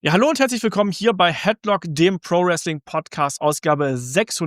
Ja, hallo und herzlich willkommen hier bei Headlock, dem Pro Wrestling Podcast, Ausgabe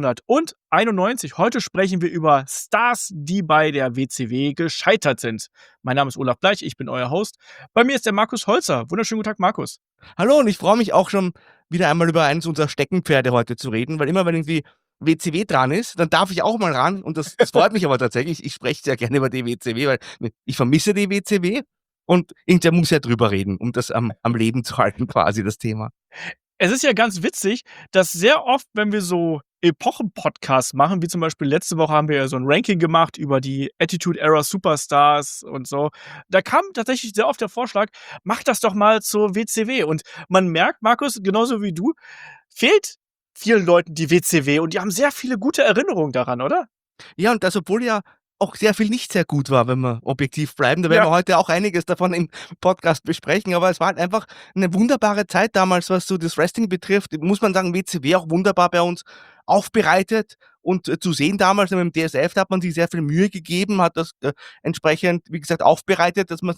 691. Heute sprechen wir über Stars, die bei der WCW gescheitert sind. Mein Name ist Olaf Bleich, ich bin euer Host. Bei mir ist der Markus Holzer. Wunderschönen guten Tag, Markus. Hallo, und ich freue mich auch schon wieder einmal über eines unserer Steckenpferde heute zu reden, weil immer wenn irgendwie WCW dran ist, dann darf ich auch mal ran und das freut mich aber tatsächlich. Ich spreche sehr gerne über die WCW, weil ich vermisse die WCW und irgendwer muss ja drüber reden, um das am Leben zu halten quasi, das Thema. Es ist ja ganz witzig, dass sehr oft, wenn wir so Epochen-Podcasts machen, wie zum Beispiel letzte Woche haben wir ja so ein Ranking gemacht über die Attitude-Era Superstars und so. Da kam tatsächlich sehr oft der Vorschlag, mach das doch mal zur WCW. Und man merkt, Markus, genauso wie du, fehlt vielen Leuten die WCW und die haben sehr viele gute Erinnerungen daran, oder? Ja, und das, obwohl ja auch sehr viel nicht sehr gut war, wenn wir objektiv bleiben. Da werden Ja. wir heute auch einiges davon im Podcast besprechen, aber es war halt einfach eine wunderbare Zeit damals, was so das Wrestling betrifft. Muss man sagen, WCW auch wunderbar bei uns aufbereitet und zu sehen damals mit dem DSF, da hat man sich sehr viel Mühe gegeben, hat das entsprechend, wie gesagt, aufbereitet, dass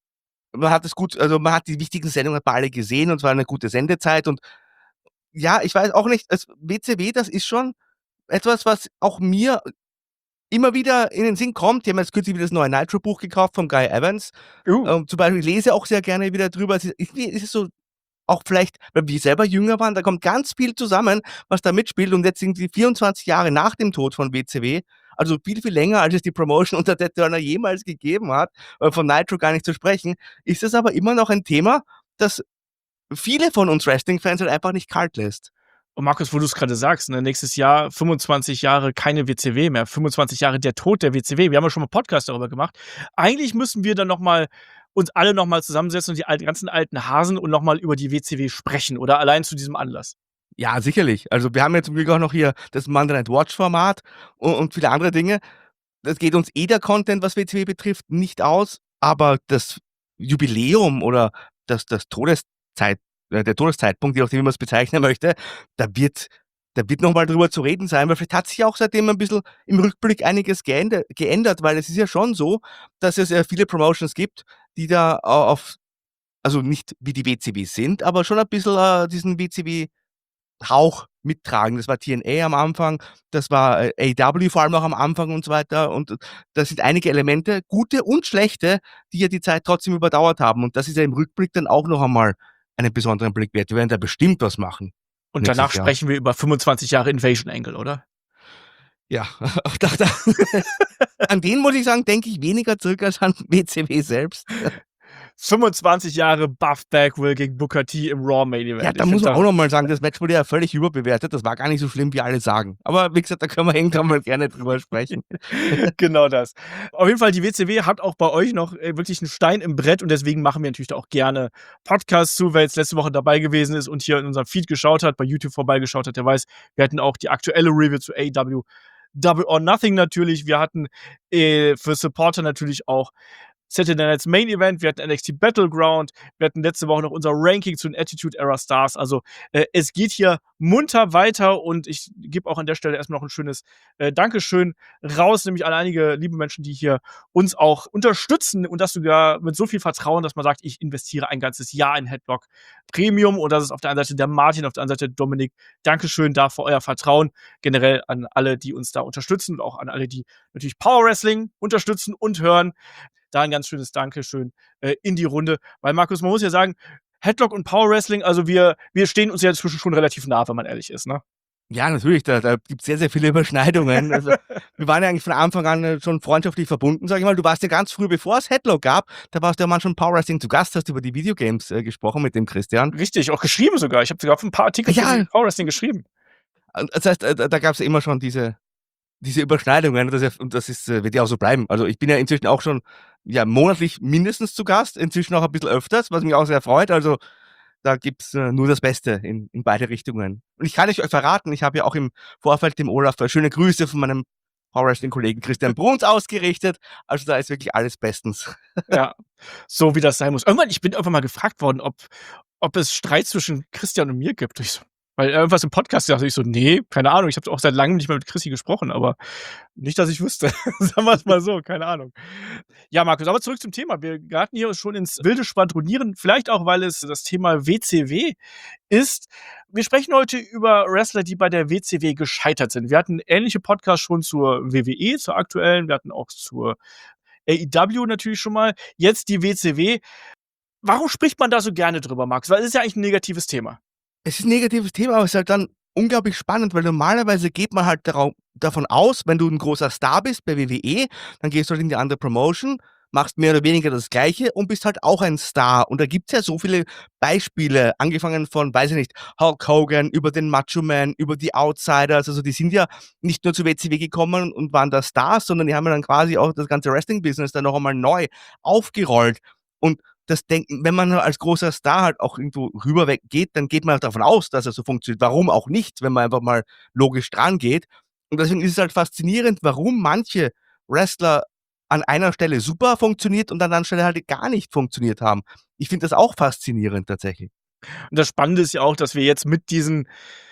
man hat es gut, also man hat die wichtigen Sendungen bei alle gesehen und es war eine gute Sendezeit und ja, ich weiß auch nicht, WCW, das ist schon etwas, was auch mir immer wieder in den Sinn kommt. Die haben jetzt kürzlich wieder das neue Nitro-Buch gekauft von Guy Evans. Zum Beispiel, ich lese auch sehr gerne wieder drüber. Es ist so auch vielleicht, weil wir selber jünger waren, da kommt ganz viel zusammen, was da mitspielt und jetzt sind die 24 Jahre nach dem Tod von WCW, also viel, viel länger, als es die Promotion unter Ted Turner jemals gegeben hat, von Nitro gar nicht zu sprechen, ist es aber immer noch ein Thema, das viele von uns Wrestling-Fans halt einfach nicht kalt lässt. Und Markus, wo du es gerade sagst, ne, nächstes Jahr 25 Jahre keine WCW mehr, 25 Jahre der Tod der WCW. Wir haben ja schon mal Podcast darüber gemacht. Eigentlich müssen wir dann noch mal uns alle noch mal zusammensetzen und die ganzen alten Hasen und noch mal über die WCW sprechen oder allein zu diesem Anlass. Ja, sicherlich. Also, wir haben ja zum Glück auch noch hier das Monday Night Watch Format und viele andere Dinge. Das geht uns der Content, was WCW betrifft, nicht aus, aber das Jubiläum oder das Todeszeit der Todeszeitpunkt, je nachdem, wie man's bezeichnen möchte, da wird da wird noch mal drüber zu reden sein, weil vielleicht hat sich auch seitdem ein bisschen im Rückblick einiges geändert, weil es ist ja schon so, dass es, viele Promotions gibt, die da auf also nicht wie die WCW sind, aber schon ein bisschen, diesen WCW Hauch mittragen. Das war TNA am Anfang, das war, AEW vor allem auch am Anfang und so weiter. Und da sind einige Elemente, gute und schlechte, die ja die Zeit trotzdem überdauert haben. Und das ist ja im Rückblick dann auch noch einmal einen besonderen Blick wert. Wir werden da bestimmt was machen Und danach nächstes Jahr. sprechen wir über 25 Jahre Invasion Angle, oder? Ja, auch da an den muss ich sagen, denke ich weniger zurück als an WCW selbst. 25 Jahre Buff Bagwell gegen Booker T im Raw Main Event. Ja, da muss man auch noch mal sagen, das Match wurde ja völlig überbewertet. Das war gar nicht so schlimm, wie alle sagen. Aber wie gesagt, da können wir irgendwann mal gerne drüber sprechen. Genau das. Auf jeden Fall, die WCW hat auch bei euch noch wirklich einen Stein im Brett und deswegen machen wir natürlich da auch gerne Podcasts zu. Wer jetzt letzte Woche dabei gewesen ist und hier in unserem Feed geschaut hat, bei YouTube vorbeigeschaut hat, der weiß, wir hatten auch die aktuelle Review zu AEW Double or Nothing natürlich. Wir hatten für Supporter natürlich auch Saturday Night's Main Event, wir hatten NXT Battleground, wir hatten letzte Woche noch unser Ranking zu den Attitude Era Stars. Also es geht hier munter weiter und ich gebe auch an der Stelle erstmal noch ein schönes Dankeschön raus, nämlich an einige liebe Menschen, die hier uns auch unterstützen und das sogar mit so viel Vertrauen, dass man sagt, ich investiere ein ganzes Jahr in Headlock Premium und das ist auf der einen Seite der Martin, auf der anderen Seite Dominik. Dankeschön da für euer Vertrauen, generell an alle, die uns da unterstützen und auch an alle, die natürlich Power Wrestling unterstützen und hören. Da ein ganz schönes Dankeschön in die Runde. Weil, Markus, man muss ja sagen, Headlock und Power Wrestling, also wir stehen uns ja inzwischen schon relativ nah, wenn man ehrlich ist, ne? Ja, natürlich, da gibt's sehr, sehr viele Überschneidungen. Also, wir waren ja eigentlich von Anfang an, schon freundschaftlich verbunden, sage ich mal. Du warst ja ganz früh, bevor es Headlock gab, da warst du ja mal schon Power Wrestling zu Gast, hast über die Videogames, gesprochen mit dem Christian. Richtig, auch geschrieben sogar. Ich habe sogar ein paar Artikel Ja, für Power Wrestling geschrieben. das heißt, da gab's ja immer schon diese Überschneidungen. Das ist, wird ja auch so bleiben. Also, ich bin ja inzwischen auch schon, ja, monatlich mindestens zu Gast, inzwischen auch ein bisschen öfters, was mich auch sehr freut. Also, da gibt's, nur das Beste in beide Richtungen. Und ich kann euch verraten, ich habe ja auch im Vorfeld dem Olaf schöne Grüße von meinem Power Wrestling Kollegen Christian Bruns ausgerichtet. Also, da ist wirklich alles bestens. Ja, so wie das sein muss. Ich bin irgendwann mal gefragt worden, ob es Streit zwischen Christian und mir gibt. Ich so: Weil irgendwas im Podcast dachte ich so: „Ne, keine Ahnung, ich habe auch seit langem nicht mehr mit Chrissy gesprochen, aber nicht, dass ich wüsste.“ Sagen wir's mal so, keine Ahnung. Ja, Markus, aber zurück zum Thema. Wir geraten hier schon ins wilde Schwadronieren, vielleicht auch, weil es das Thema WCW ist. Wir sprechen heute über Wrestler, die bei der WCW gescheitert sind. Wir hatten ähnliche Podcasts schon zur WWE, zur aktuellen. Wir hatten auch zur AEW natürlich schon mal. Jetzt die WCW. Warum spricht man da so gerne drüber, Max? Weil es ist ja eigentlich 'n negatives Thema. Es ist 'n negatives Thema, aber es ist halt dann unglaublich spannend, weil normalerweise geht man halt davon aus, wenn du 'n großer Star bist bei WWE, dann gehst du halt in die andere Promotion, machst mehr oder weniger das Gleiche und bist halt auch ein Star. Und da gibt's ja so viele Beispiele, angefangen von, weiß ich nicht, Hulk Hogan, über den Macho Man, über die Outsiders. Also, die sind ja nicht nur zur WCW gekommen und waren da Stars, sondern die haben ja dann quasi auch das ganze Wrestling-Business dann noch einmal neu aufgerollt. Und das denken, wenn man als großer Star halt auch irgendwo rüber weg geht, dann geht man halt davon aus, dass er so funktioniert. Warum auch nicht, wenn man einfach mal logisch drangeht? Und deswegen ist es halt faszinierend, warum manche Wrestler an einer Stelle super funktioniert und an der anderen Stelle halt gar nicht funktioniert haben. Ich finde das auch faszinierend tatsächlich. Und das Spannende ist ja auch, dass wir jetzt mit diesen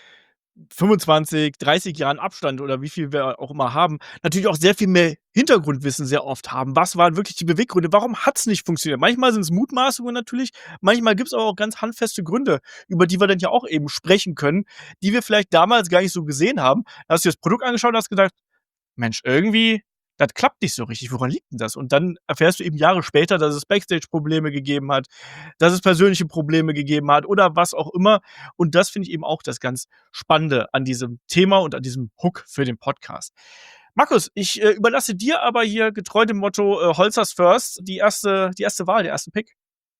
25, 30 Jahren Abstand oder wie viel wir auch immer haben, natürlich auch sehr viel mehr Hintergrundwissen sehr oft haben. Was waren wirklich die Beweggründe? Warum hat's nicht funktioniert? Manchmal sind's Mutmaßungen natürlich, manchmal gibt's aber auch ganz handfeste Gründe, über die wir dann ja auch eben sprechen können, die wir vielleicht damals gar nicht so gesehen haben. Da hast du dir das Produkt angeschaut und hast gedacht: „Mensch, irgendwie, das klappt nicht so richtig. Woran liegt 'n das?“ Und dann erfährst du eben Jahre später, dass es Backstage-Probleme gegeben hat, dass es persönliche Probleme gegeben hat oder was auch immer. Und das finde ich eben auch das ganz Spannende an diesem Thema und an diesem Hook für den Podcast. Markus, ich, überlasse dir aber hier getreu dem Motto, „Holzers first“ die erste Wahl, den ersten Pick.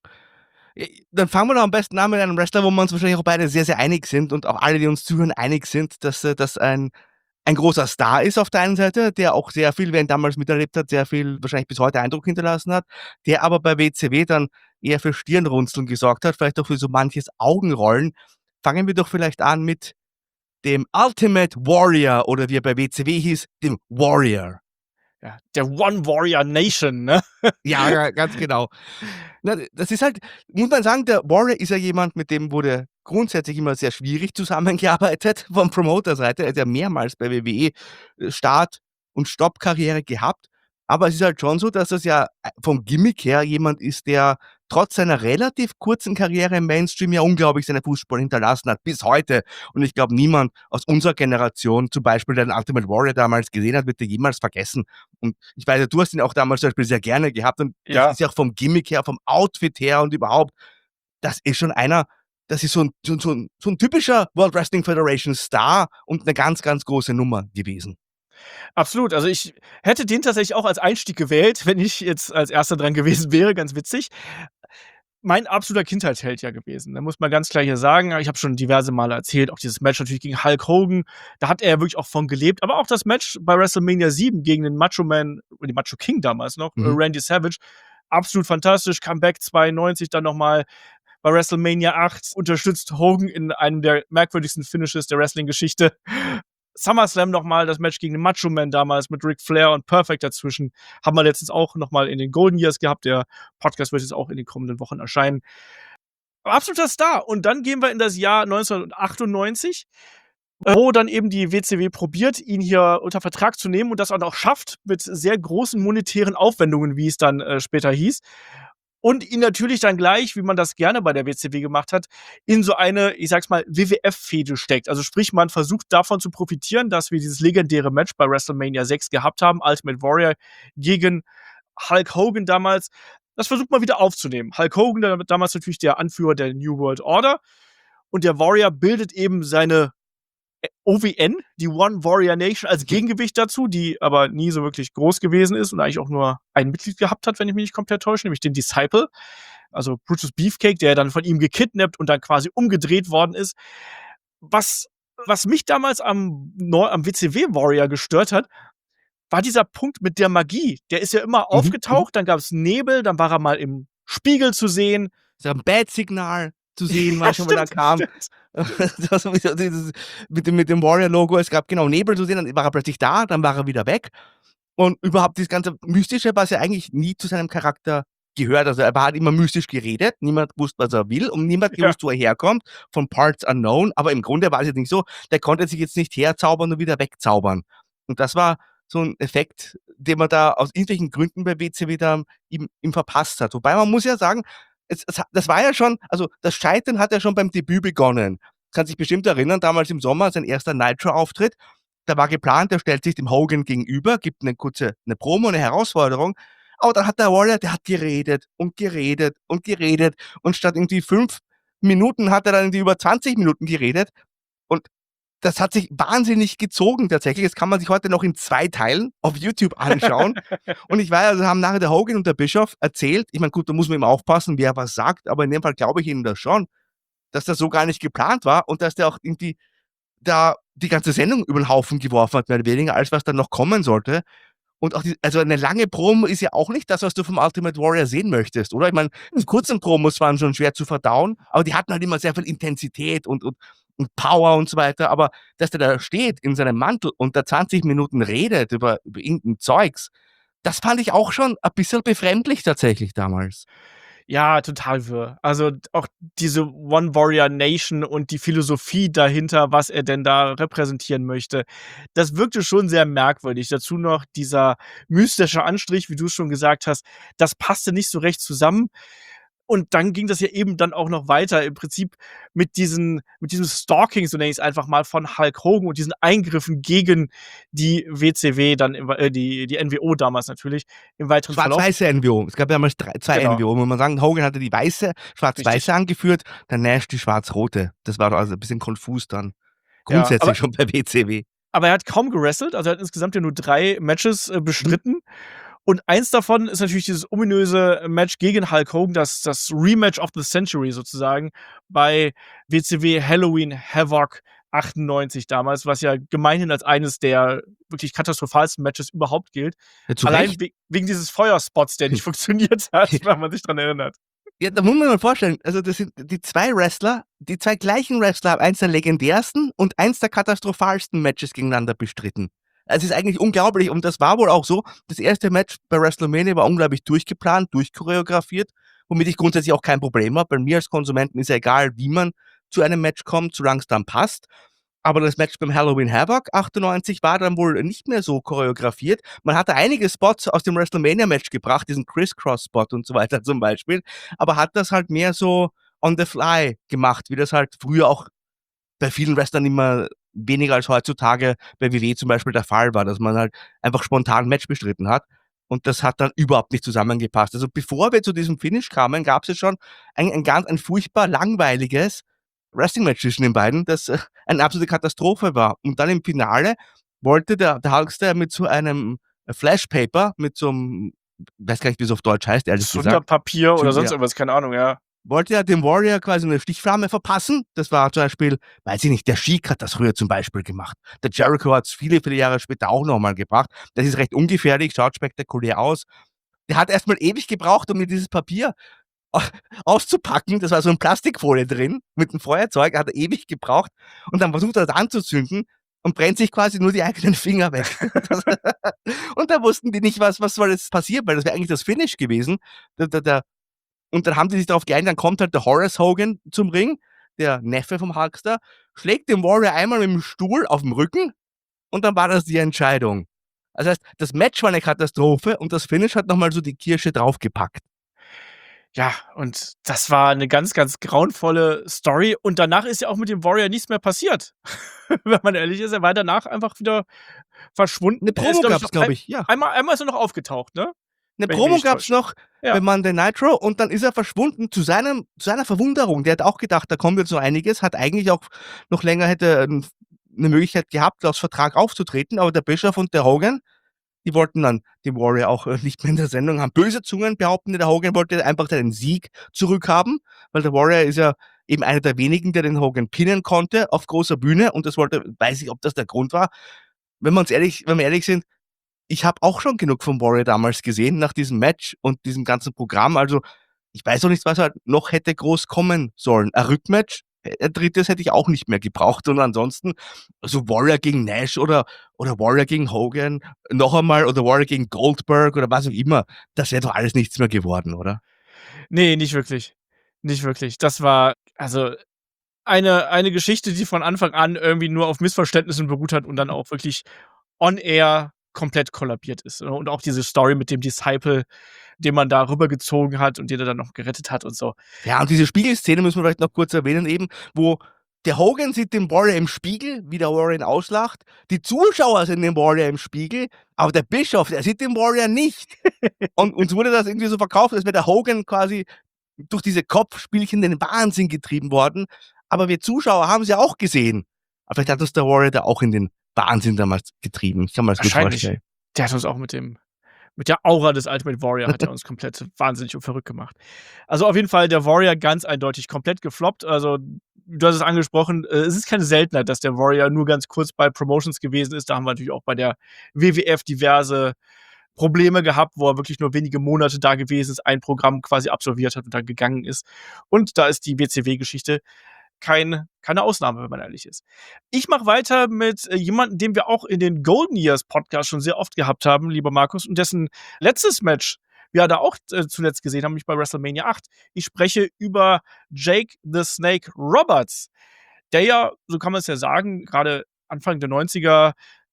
Dann fangen wir doch am besten an mit einem Wrestler, wo wir uns wahrscheinlich auch beide sehr, sehr einig sind und auch alle, die uns zuhören, einig sind, dass das ein großer Star ist auf der einen Seite, der auch sehr viel, wer ihn damals miterlebt hat, sehr viel wahrscheinlich bis heute Eindruck hinterlassen hat, der aber bei WCW dann eher für Stirnrunzeln gesorgt hat, vielleicht auch für so manches Augenrollen. Fangen wir doch vielleicht an mit dem Ultimate Warrior oder wie er bei WCW hieß, dem Warrior. Ja, der One Warrior Nation, ne? Ja, ja, ganz genau. Na, das ist halt, muss man sagen, der Warrior ist ja jemand, mit dem wurde grundsätzlich immer sehr schwierig zusammengearbeitet von Promoterseite. Er hat ja mehrmals bei WWE Start und Stopp-Karriere gehabt. Aber es ist halt schon so, dass das ja vom Gimmick her jemand ist, der trotz seiner relativ kurzen Karriere im Mainstream ja unglaublich seine Fußspuren hinterlassen hat, bis heute. Und ich glaube, niemand aus unserer Generation, zum Beispiel, der den Ultimate Warrior damals gesehen hat, wird den jemals vergessen. Und ich weiß ja, du hast ihn auch damals zum Beispiel sehr gerne gehabt und das Ja. ist ja auch vom Gimmick her, vom Outfit her und überhaupt, das ist schon einer, das ist so 'n typischer World Wrestling Federation Star und 'ne ganz, ganz große Nummer gewesen. Absolut. Also, ich hätte den tatsächlich auch als Einstieg gewählt, wenn ich jetzt als Erster dran gewesen wäre, ganz witzig. Mein absoluter Kindheitsheld ja gewesen, ne, muss man ganz klar hier sagen. Ich habe schon diverse Male erzählt, auch dieses Match natürlich gegen Hulk Hogan, da hat er ja wirklich auch von gelebt. Aber auch das Match bei WrestleMania 7 gegen den Macho Man oder den Macho King damals noch, Mhm. Randy Savage, absolut fantastisch. Comeback 92 dann noch mal bei WrestleMania 8, unterstützt Hogan in einem der merkwürdigsten Finishes der Wrestling-Geschichte. SummerSlam noch mal das Match gegen den Macho Man damals mit Ric Flair und Perfect dazwischen. Haben wir letztens auch noch mal in den Golden Years gehabt. Der Podcast wird jetzt auch in den kommenden Wochen erscheinen. Absoluter Star. Und dann gehen wir in das Jahr 1998, wo dann eben die WCW probiert, ihn hier unter Vertrag zu nehmen und das auch schafft mit sehr großen monetären Aufwendungen, wie es dann, später hieß. Und ihn natürlich dann gleich, wie man das gerne bei der WCW gemacht hat, in so eine, ich sage es mal, WWF-Fehde steckt. Also sprich, man versucht davon zu profitieren, dass wir dieses legendäre Match bei WrestleMania 6 gehabt haben, Ultimate Warrior gegen Hulk Hogan damals. Das versucht man wieder aufzunehmen. Hulk Hogan, damals natürlich der Anführer der New World Order. Und der Warrior bildet eben seine OWN, die One Warrior Nation, als Gegengewicht dazu, die aber nie so wirklich groß gewesen ist und eigentlich auch nur ein Mitglied gehabt hat, wenn ich mich nicht komplett täusche, nämlich den Disciple, also Brutus Beefcake, der dann von ihm gekidnappt und dann quasi umgedreht worden ist. Was was mich damals am WCW Warrior gestört hat, war dieser Punkt mit der Magie. Der ist ja immer Mhm, mhm. aufgetaucht, dann gab's Nebel, dann war er mal im Spiegel zu sehen. So 'n Bat-Signal zu sehen Ja, manchmal, wenn er stimmt, kam. stimmt. Das war so dieses mit dem Warrior-Logo. Es gab, genau, Nebel zu sehen, dann war er plötzlich da, dann war er wieder weg. Und überhaupt dieses ganze Mystische, was ja eigentlich nie zu seinem Charakter gehört. Also er hat immer mystisch geredet, niemand wusste, was er will und niemand Ja. gewusst, wo er herkommt, von Parts Unknown, aber im Grunde war es jetzt nicht so, der konnte sich jetzt nicht herzaubern und wieder wegzaubern. Und das war so ein Effekt, den man da aus irgendwelchen Gründen bei WCW da ihm verpasst hat. Wobei man muss ja sagen, das war ja schon, also das Scheitern hat ja schon beim Debüt begonnen. Kann sich bestimmt erinnern, damals im Sommer, sein erster Nitro-Auftritt, da war geplant, er stellt sich dem Hogan gegenüber, gibt eine Promo, eine Herausforderung, aber dann hat der Warrior, der hat geredet und geredet und geredet und statt irgendwie 5 Minuten hat er dann irgendwie über 20 Minuten geredet und das hat sich wahnsinnig gezogen tatsächlich. Das kann man sich heute noch in 2 Teilen auf YouTube anschauen. Und ich weiß, also haben nachher der Hogan und der Bischof erzählt, ich meine, gut, da muss man immer aufpassen, wer was sagt, aber in dem Fall glaube ich Ihnen das schon, dass das so gar nicht geplant war und dass der auch irgendwie da die ganze Sendung über den Haufen geworfen hat, mehr oder weniger, als was dann noch kommen sollte. Und auch also eine lange Promo ist ja auch nicht das, was du vom Ultimate Warrior sehen möchtest, oder? Ich meine, die kurzen Promos waren schon schwer zu verdauen, aber die hatten halt immer sehr viel Intensität und Power und so weiter. Aber dass der da steht in seinem Mantel und da 20 Minuten redet über irgendein Zeugs, das fand ich auch schon ein bisschen befremdlich tatsächlich damals. Ja, total wirr. Also, auch diese One Warrior Nation und die Philosophie dahinter, was er denn da repräsentieren möchte, das wirkte schon sehr merkwürdig. Dazu noch dieser mystische Anstrich, wie du schon gesagt hast, das passte nicht so recht zusammen. Und dann ging das ja eben dann auch noch weiter im Prinzip mit diesem Stalking, so nenne ich's einfach mal, von Hulk Hogan und diesen Eingriffen gegen die WCW dann die NWO damals natürlich im weiteren Verlauf. Schwarz-weiße NWO. Es gab ja damals 2 Genau, NWO. Muss man sagen, Hogan hatte die weiße, richtig. schwarz-weiße angeführt, der Nash die schwarz-rote. Das war also ein bisschen konfus dann. Ja, Grundsätzlich schon bei WCW. aber er hat kaum gewrestelt, also er hat insgesamt ja nur 3 Matches, Mhm. bestritten. Und eins davon ist natürlich dieses ominöse Match gegen Hulk Hogan, das Rematch of the Century sozusagen bei WCW Halloween Havoc 98 damals, was ja gemeinhin als eines der wirklich katastrophalsten Matches überhaupt gilt. Ja, zu Allein Recht. wegen dieses Feuerspots, der nicht funktioniert hat, wenn man sich dran erinnert. Ja, da muss man mal vorstellen, also das sind die 2 Wrestler, die 2 gleichen Wrestler haben eins der legendärsten und eins der katastrophalsten Matches gegeneinander bestritten. Es ist eigentlich unglaublich und das war wohl auch so. Das erste Match bei WrestleMania war unglaublich durchgeplant, durchchoreografiert, womit ich grundsätzlich auch kein Problem habe. Bei mir als Konsumenten ist ja egal, wie man zu einem Match kommt, solange es dann passt. Aber das Match beim Halloween Havoc 98 war dann wohl nicht mehr so choreografiert. Man hatte einige Spots aus dem WrestleMania-Match gebracht, diesen Criss-Cross-Spot und so weiter zum Beispiel, aber hat das halt mehr so on the fly gemacht, wie das halt früher auch bei vielen Wrestlern immer weniger als heutzutage bei WWE zum Beispiel der Fall war, dass man halt einfach spontan 'n Match bestritten hat. Und das hat dann überhaupt nicht zusammengepasst. Also, bevor wir zu diesem Finish kamen, gab's ja schon ein furchtbar langweiliges Wrestling-Match zwischen den beiden, das, eine absolute Katastrophe war. Und dann im Finale wollte der Hulkster mit so einem Flashpaper, mit so 'nem weiß gar nicht, wie's auf Deutsch heißt, ehrlich gesagt. Zunderpapier oder sonst Ja, irgendwas, keine Ahnung, ja. wollte ja dem Warrior quasi 'ne Stichflamme verpassen. Das war zum Beispiel, weiß ich nicht, der Sheik hat das früher zum Beispiel gemacht. Der Jericho hat's viele, viele Jahre später auch noch mal gebracht. Das ist recht ungefährlich, schaut spektakulär aus. Der hat erst mal ewig gebraucht, um mir dieses Papier a auszupacken. Das war so in Plastikfolie drin mit 'nem Feuerzeug, hat er ewig gebraucht und dann versucht er das anzuzünden und brennt sich quasi nur die eigenen Finger weg. Und da wussten die nicht, was soll jetzt passieren, weil das wäre eigentlich das Finish gewesen. Der und dann haben die sich darauf geeinigt, dann kommt halt der Horace Hogan zum Ring, der Neffe vom Hulkster, schlägt den Warrior einmal mit dem Stuhl auf 'n Rücken und dann war das die Entscheidung. Das heißt, das Match war 'ne Katastrophe und das Finish hat noch mal so die Kirsche draufgepackt. Ja, und das war 'ne ganz, ganz grauenvolle Story und danach ist ja auch mit dem Warrior nichts mehr passiert. Wenn man ehrlich ist, er war danach einfach wieder verschwunden. 'Ne Er ist, Promo glaube ich, gab's, noch glaube ich, ja. einmal ist er noch aufgetaucht, ne? 'Ne Wenn ich mich Promo nicht gab's täusche. noch bei Ja. Monday Nitro und dann ist er verschwunden zu seiner Verwunderung. Der hat auch gedacht, da kommt jetzt noch einiges, hat eigentlich auch noch länger hätte 'ne Möglichkeit gehabt, aus Vertrag aufzutreten, aber der Bischof und der Hogan, die wollten dann den Warrior auch, nicht mehr in der Sendung haben. Böse Zungen behaupten, der Hogan wollte einfach seinen Sieg zurückhaben, weil der Warrior ist ja eben einer der wenigen, der den Hogan pinnen konnte auf großer Bühne und das wollte, weiß ich, ob das der Grund war. Wenn wir ehrlich sind, ich habe auch schon genug vom Warrior damals gesehen nach diesem Match und diesem ganzen Programm. Also, ich weiß auch nicht, was halt noch hätte groß kommen sollen. Ein Rückmatch Ein drittes hätte ich auch nicht mehr gebraucht. Und ansonsten, so Warrior gegen Nash oder Warrior gegen Hogan, noch einmal, oder Warrior gegen Goldberg oder was auch immer, das wäre doch alles nichts mehr geworden, oder? Ne, nicht wirklich. Nicht wirklich. Das war also eine Geschichte, die von Anfang an irgendwie nur auf Missverständnissen beruht hat und dann auch wirklich on air komplett kollabiert ist, ne? Und auch diese Story mit dem Disciple, den man da rübergezogen hat und den er dann noch gerettet hat und so. Ja, und diese Spiegelszene müssen wir vielleicht noch kurz erwähnen eben, wo der Hogan sieht den Warrior im Spiegel, wie der Warrior ihn auslacht. Die Zuschauer sehen den Warrior im Spiegel, aber der Bischof, der sieht den Warrior nicht. Und uns wurde das irgendwie so verkauft, als wäre der Hogan quasi durch diese Kopfspielchen in den Wahnsinn getrieben worden. Aber wir Zuschauer haben es ja auch gesehen. Aber vielleicht hat uns der Warrior da auch in den Wahnsinn damals getrieben. Ich kann mir das gut Wahrscheinlich. vorstellen. Der hat uns auch mit der Aura des Ultimate Warrior hat er uns komplett wahnsinnig und verrückt gemacht. Also, auf jeden Fall der Warrior ganz eindeutig komplett gefloppt. Also, du hast es angesprochen, es ist keine Seltenheit, dass der Warrior nur ganz kurz bei Promotions gewesen ist. Da haben wir natürlich auch bei der WWF diverse Probleme gehabt, wo er wirklich nur wenige Monate da gewesen ist, ein Programm quasi absolviert hat und dann gegangen ist. Und da ist die WCW-Geschichte keine Ausnahme, wenn man ehrlich ist. Ich mache weiter mit jemandem, den wir auch in den Golden Years Podcast schon sehr oft gehabt haben, lieber Markus, und dessen letztes Match wir da auch zuletzt gesehen haben, nämlich bei WrestleMania 8. Ich spreche über Jake the Snake Roberts, der ja, so kann man es ja sagen, gerade Anfang der 90er,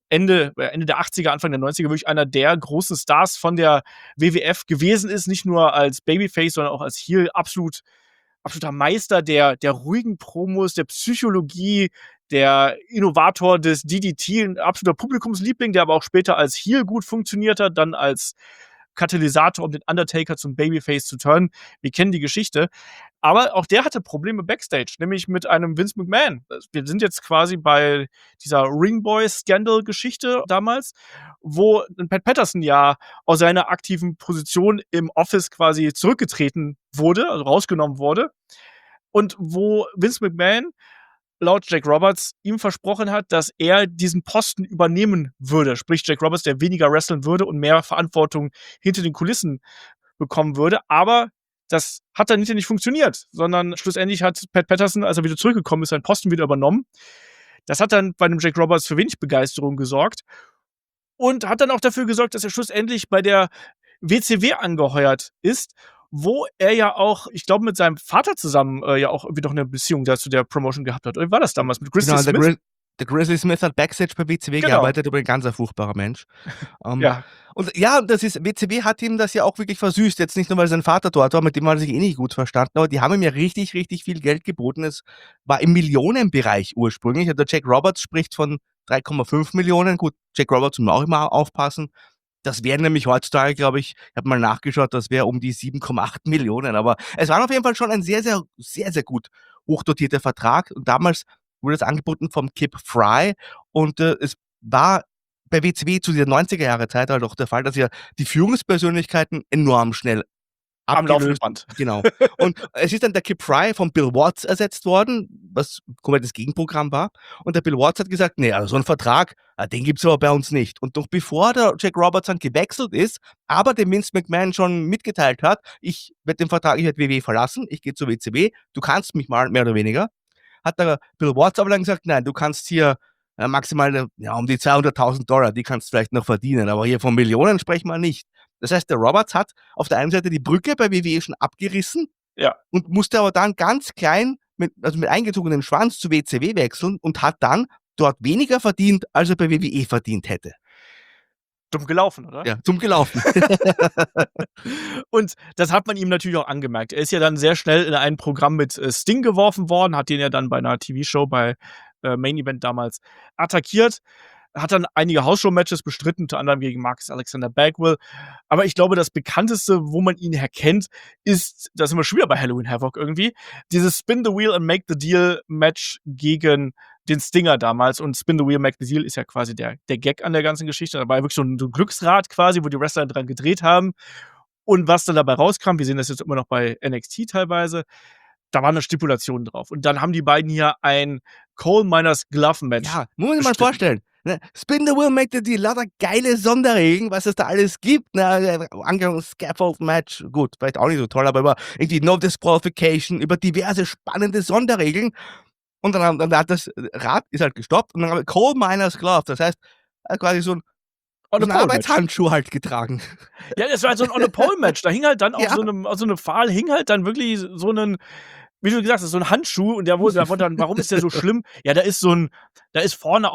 Ende der 80er, Anfang der 90er wirklich einer der großen Stars von der WWF gewesen ist, nicht nur als Babyface, sondern auch als Heel absoluter Meister der ruhigen Promos, der Psychologie, der Innovator des DDT, 'n absoluter Publikumsliebling, der aber auch später als Heel gut funktioniert hat, dann als Katalysator, um den Undertaker zum Babyface zu turnen. Wir kennen die Geschichte. Aber auch der hatte Probleme backstage, nämlich mit einem Vince McMahon. Wir sind jetzt quasi bei dieser Ringboy-Scandal-Geschichte damals, wo 'n Pat Patterson ja aus seiner aktiven Position im Office quasi zurückgetreten wurde, also rausgenommen wurde. Und wo Vince McMahon laut Jake Roberts ihm versprochen hat, dass er diesen Posten übernehmen würde. Sprich, Jake Roberts, der weniger wresteln würde und mehr Verantwortung hinter den Kulissen bekommen würde. Aber das hat dann hinterher nicht funktioniert, sondern schlussendlich hat Pat Patterson, als er wieder zurückgekommen ist, seinen Posten wieder übernommen. Das hat dann bei dem Jake Roberts für wenig Begeisterung gesorgt und hat dann auch dafür gesorgt, dass er schlussendlich bei der WCW angeheuert ist, wo er ja auch, ich glaube, mit seinem Vater zusammen ja auch irgendwie noch eine Beziehung da zu der Promotion gehabt hat. Oder wie war das damals mit Grizzly Genau, Smith? Der Grizzly Smith hat Backstage bei WCW Genau. gearbeitet, aber ein ganz ein furchtbarer Mensch. Ja. Und ja, das ist WCW hat ihm das ja auch wirklich versüßt. Jetzt nicht nur, weil sein Vater dort war, mit dem hat er sich eh nicht gut verstanden, aber die haben ihm ja richtig, richtig viel Geld geboten. Es war im Millionenbereich ursprünglich. Der Jack Roberts spricht von 3,5 Millionen. Gut, Jack Roberts muss man auch immer aufpassen. Das wären nämlich heutzutage, glaube ich habe mal nachgeschaut, das wäre um die 7,8 Millionen. Aber es war auf jeden Fall schon ein sehr, sehr, sehr, sehr gut hochdotierter Vertrag. Und damals wurde es angeboten vom Kip Fry und es war bei WCW zu dieser 90er-Jahre-Zeit halt auch der Fall, dass ja die Führungspersönlichkeiten enorm schnell Am laufenden abgelöst Band. genau. Und es ist dann der Kip Fry von Bill Watts ersetzt worden, was komplettes Gegenprogramm war. Und der Bill Watts hat gesagt: „Ne, also so 'n Vertrag, den gibt's aber bei uns nicht.“ Und noch bevor der Jack Roberts dann gewechselt ist, aber dem Vince McMahon schon mitgeteilt hat: „Ich werde WWE verlassen, ich gehe zur WCW, du kannst mich mal“, mehr oder weniger, hat der Bill Watts aber dann gesagt: „Nein, du kannst hier, maximal, ja, um die $200.000, die kannst du vielleicht noch verdienen, aber hier von Millionen sprechen wir nicht.“ Das heißt, der Roberts hat auf der einen Seite die Brücke bei WWE schon abgerissen Ja. und musste aber dann ganz klein mit eingezogenem Schwanz zu WCW wechseln und hat dann dort weniger verdient, als er bei WWE verdient hätte. Dumm gelaufen, oder? Ja, dumm gelaufen. Und das hat man ihm natürlich auch angemerkt. Er ist ja dann sehr schnell in ein Programm mit Sting geworfen worden, hat den ja dann bei einer TV-Show bei Main Event damals attackiert, hat dann einige Hausshow-Matches bestritten, unter anderem gegen Marcus Alexander Bagwell. Aber ich glaube, das bekannteste, wo man ihn herkennt, ist, da sind wir schon wieder bei Halloween Havoc irgendwie, dieses Spin the Wheel and Make the Deal Match gegen den Stinger damals. Und Spin the Wheel, Make the Deal ist ja quasi der Gag an der ganzen Geschichte. Da war ja wirklich so ein Glücksrad quasi, wo die Wrestler dran gedreht haben. Und was dann dabei rauskam, wir sehen das jetzt immer noch bei NXT teilweise, da war eine Stipulation drauf. Und dann haben die beiden hier ein Coal Miners Glove Match. Ja, muss man sich mal bestritten. vorstellen. Ne? Spin the wheel, make the deal. Lauter geile Sonderregeln, was es da alles gibt. Ne? Angefangen Scaffold-Match, gut, vielleicht auch nicht so toll, aber über irgendwie No Disqualification, über diverse spannende Sonderregeln. Und dann hat das Rad ist halt gestoppt und dann haben wir Coal Miners Glove. Das heißt, er hat quasi On so a einen Pole Match. Arbeitshandschuh halt getragen. Ja, es war halt so 'n On a Pole Match. Da hing halt dann Ja. auf so 'nem Pfahl hing halt dann wirklich so 'nen, wie du gesagt hast, so 'n Handschuh, und da wurde dann, warum ist der so schlimm? Ja, da ist vorne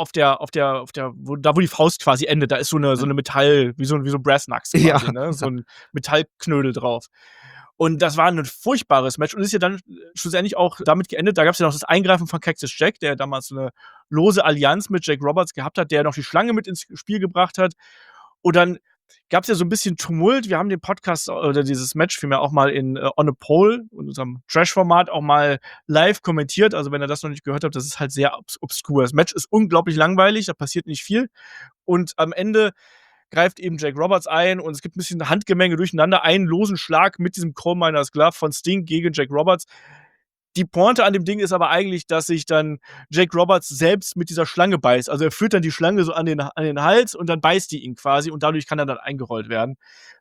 wo die Faust quasi endet, da ist so 'ne Metall, wie so Brass Knucks Ja. quasi, ne? So 'n Metallknödel drauf. Und das war 'n furchtbares Match und ist ja dann schlussendlich auch damit geendet. Da gab's ja noch das Eingreifen von Cactus Jack, der damals so 'ne lose Allianz mit Jake Roberts gehabt hat, der noch die Schlange mit ins Spiel gebracht hat. Und dann gab's ja so 'n bisschen Tumult. Wir haben den Podcast oder dieses Match vielmehr auch mal in On a Pole, in unserem Trash-Format, auch mal live kommentiert. Also, wenn ihr das noch nicht gehört habt, das ist halt sehr obskur. Das Match ist unglaublich langweilig, da passiert nicht viel. Und am Ende greift eben Jake Roberts ein und es gibt 'n bisschen Handgemenge durcheinander. Einen losen Schlag mit diesem Coal Miners Glove von Sting gegen Jake Roberts. Die Pointe an dem Ding ist aber eigentlich, dass sich dann Jake Roberts selbst mit dieser Schlange beißt. Also, er führt dann die Schlange so an den Hals und dann beißt die ihn quasi und dadurch kann er dann eingerollt werden.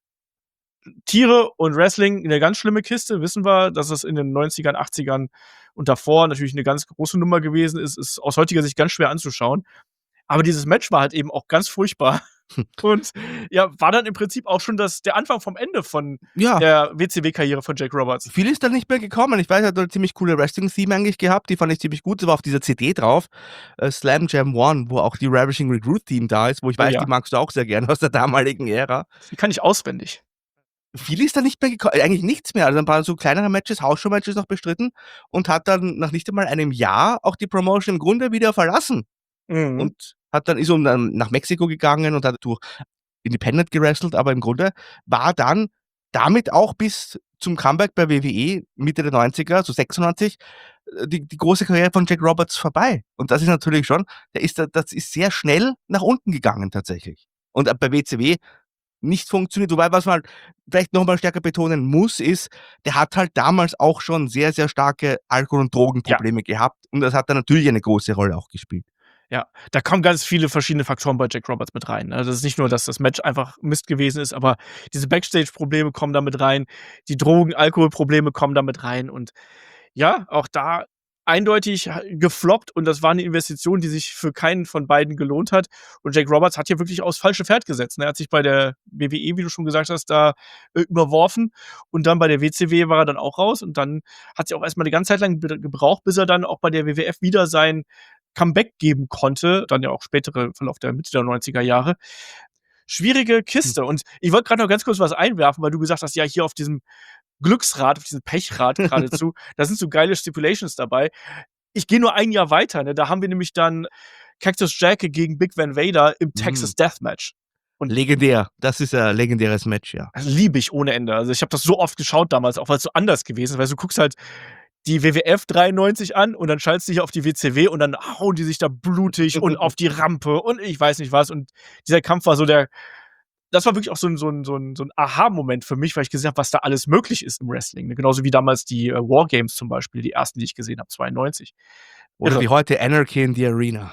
Tiere und Wrestling 'ne ganz schlimme Kiste, wissen wir, dass es in den 90ern, 80ern und davor natürlich 'ne ganz große Nummer gewesen ist aus heutiger Sicht ganz schwer anzuschauen. Aber dieses Match war halt eben auch ganz furchtbar und ja, war dann im Prinzip auch schon der Anfang vom Ende von Ja. der WCW-Karriere von Jake Roberts. Viel ist dann nicht mehr gekommen. Ich weiß, er hat 'ne ziemlich coole Wrestling-Theme eigentlich gehabt, die fand ich ziemlich gut. Das war auf dieser CD drauf, Slam Jam One, wo auch die Ravishing Recruit-Theme da ist, wo ich Oh weiß, ja. die magst du auch sehr gerne aus der damaligen Ära. Die kann ich auswendig. Viel ist da nicht mehr gekommen, eigentlich nichts mehr. Also, ein paar so kleinere Matches, House-Show-Matches noch bestritten und hat dann nach nicht einmal einem Jahr auch die Promotion im Grunde wieder verlassen Mhm. und ist dann nach Mexiko gegangen und hat durch Independent gewrestelt, aber im Grunde war dann damit auch bis zum Comeback bei WWE Mitte der 90er, so 96, die große Karriere von Jake Roberts vorbei. Und das ist natürlich schon das ist sehr schnell nach unten gegangen tatsächlich. Und bei WCW nicht funktioniert. Wobei, was man halt vielleicht noch mal stärker betonen muss, ist, der hat halt damals auch schon sehr, sehr starke Alkohol- und Ja. Drogenprobleme gehabt und das hat dann natürlich eine große Rolle auch gespielt. Ja, da kommen ganz viele verschiedene Faktoren bei Jake Roberts mit rein. Also, es ist nicht nur, dass das Match einfach Mist gewesen ist, aber diese Backstage-Probleme kommen da mit rein, die Drogen-Alkohol-Probleme kommen da mit rein und ja, auch da eindeutig gefloppt und das war 'ne Investition, die sich für keinen von beiden gelohnt hat. Und Jake Roberts hat hier wirklich aufs falsche Pferd gesetzt, ne? Er hat sich bei der WWE, wie du schon gesagt hast, da überworfen und dann bei der WCW war er dann auch raus und dann hat's ja auch erst mal 'ne ganze Zeit lang gebraucht, bis er dann auch bei der WWF wieder sein Comeback geben konnte, dann ja auch spätere Verlauf der Mitte der 90er Jahre. Schwierige Hm. Kiste und ich wollte grad noch ganz kurz was einwerfen, weil du gesagt hast, ja, hier auf diesem Glücksrad, auf diesem Pechrad geradezu, da sind so geile Stipulations dabei. Ich gehe nur ein Jahr weiter, ne? Da haben wir nämlich dann Cactus Jack gegen Big Van Vader im Mhm. Texas Deathmatch. Und Legendär. Das ist ein legendäres Match, ja. das liebe ich ohne Ende. Also, ich habe das so oft geschaut damals, auch weil's so anders gewesen ist, weil du guckst halt die WWF 93 an und dann schaltest du dich auf die WCW und dann hauen die sich da blutig und auf die Rampe und ich weiß nicht was. Und dieser Kampf war so das war wirklich auch so 'n Aha-Moment für mich, weil ich gesehen habe, was da alles möglich ist im Wrestling, ne? Genauso wie damals die War Games zum Beispiel, die ersten, die ich gesehen habe, 92. Oder Irre. wie heute Anarchy in the Arena.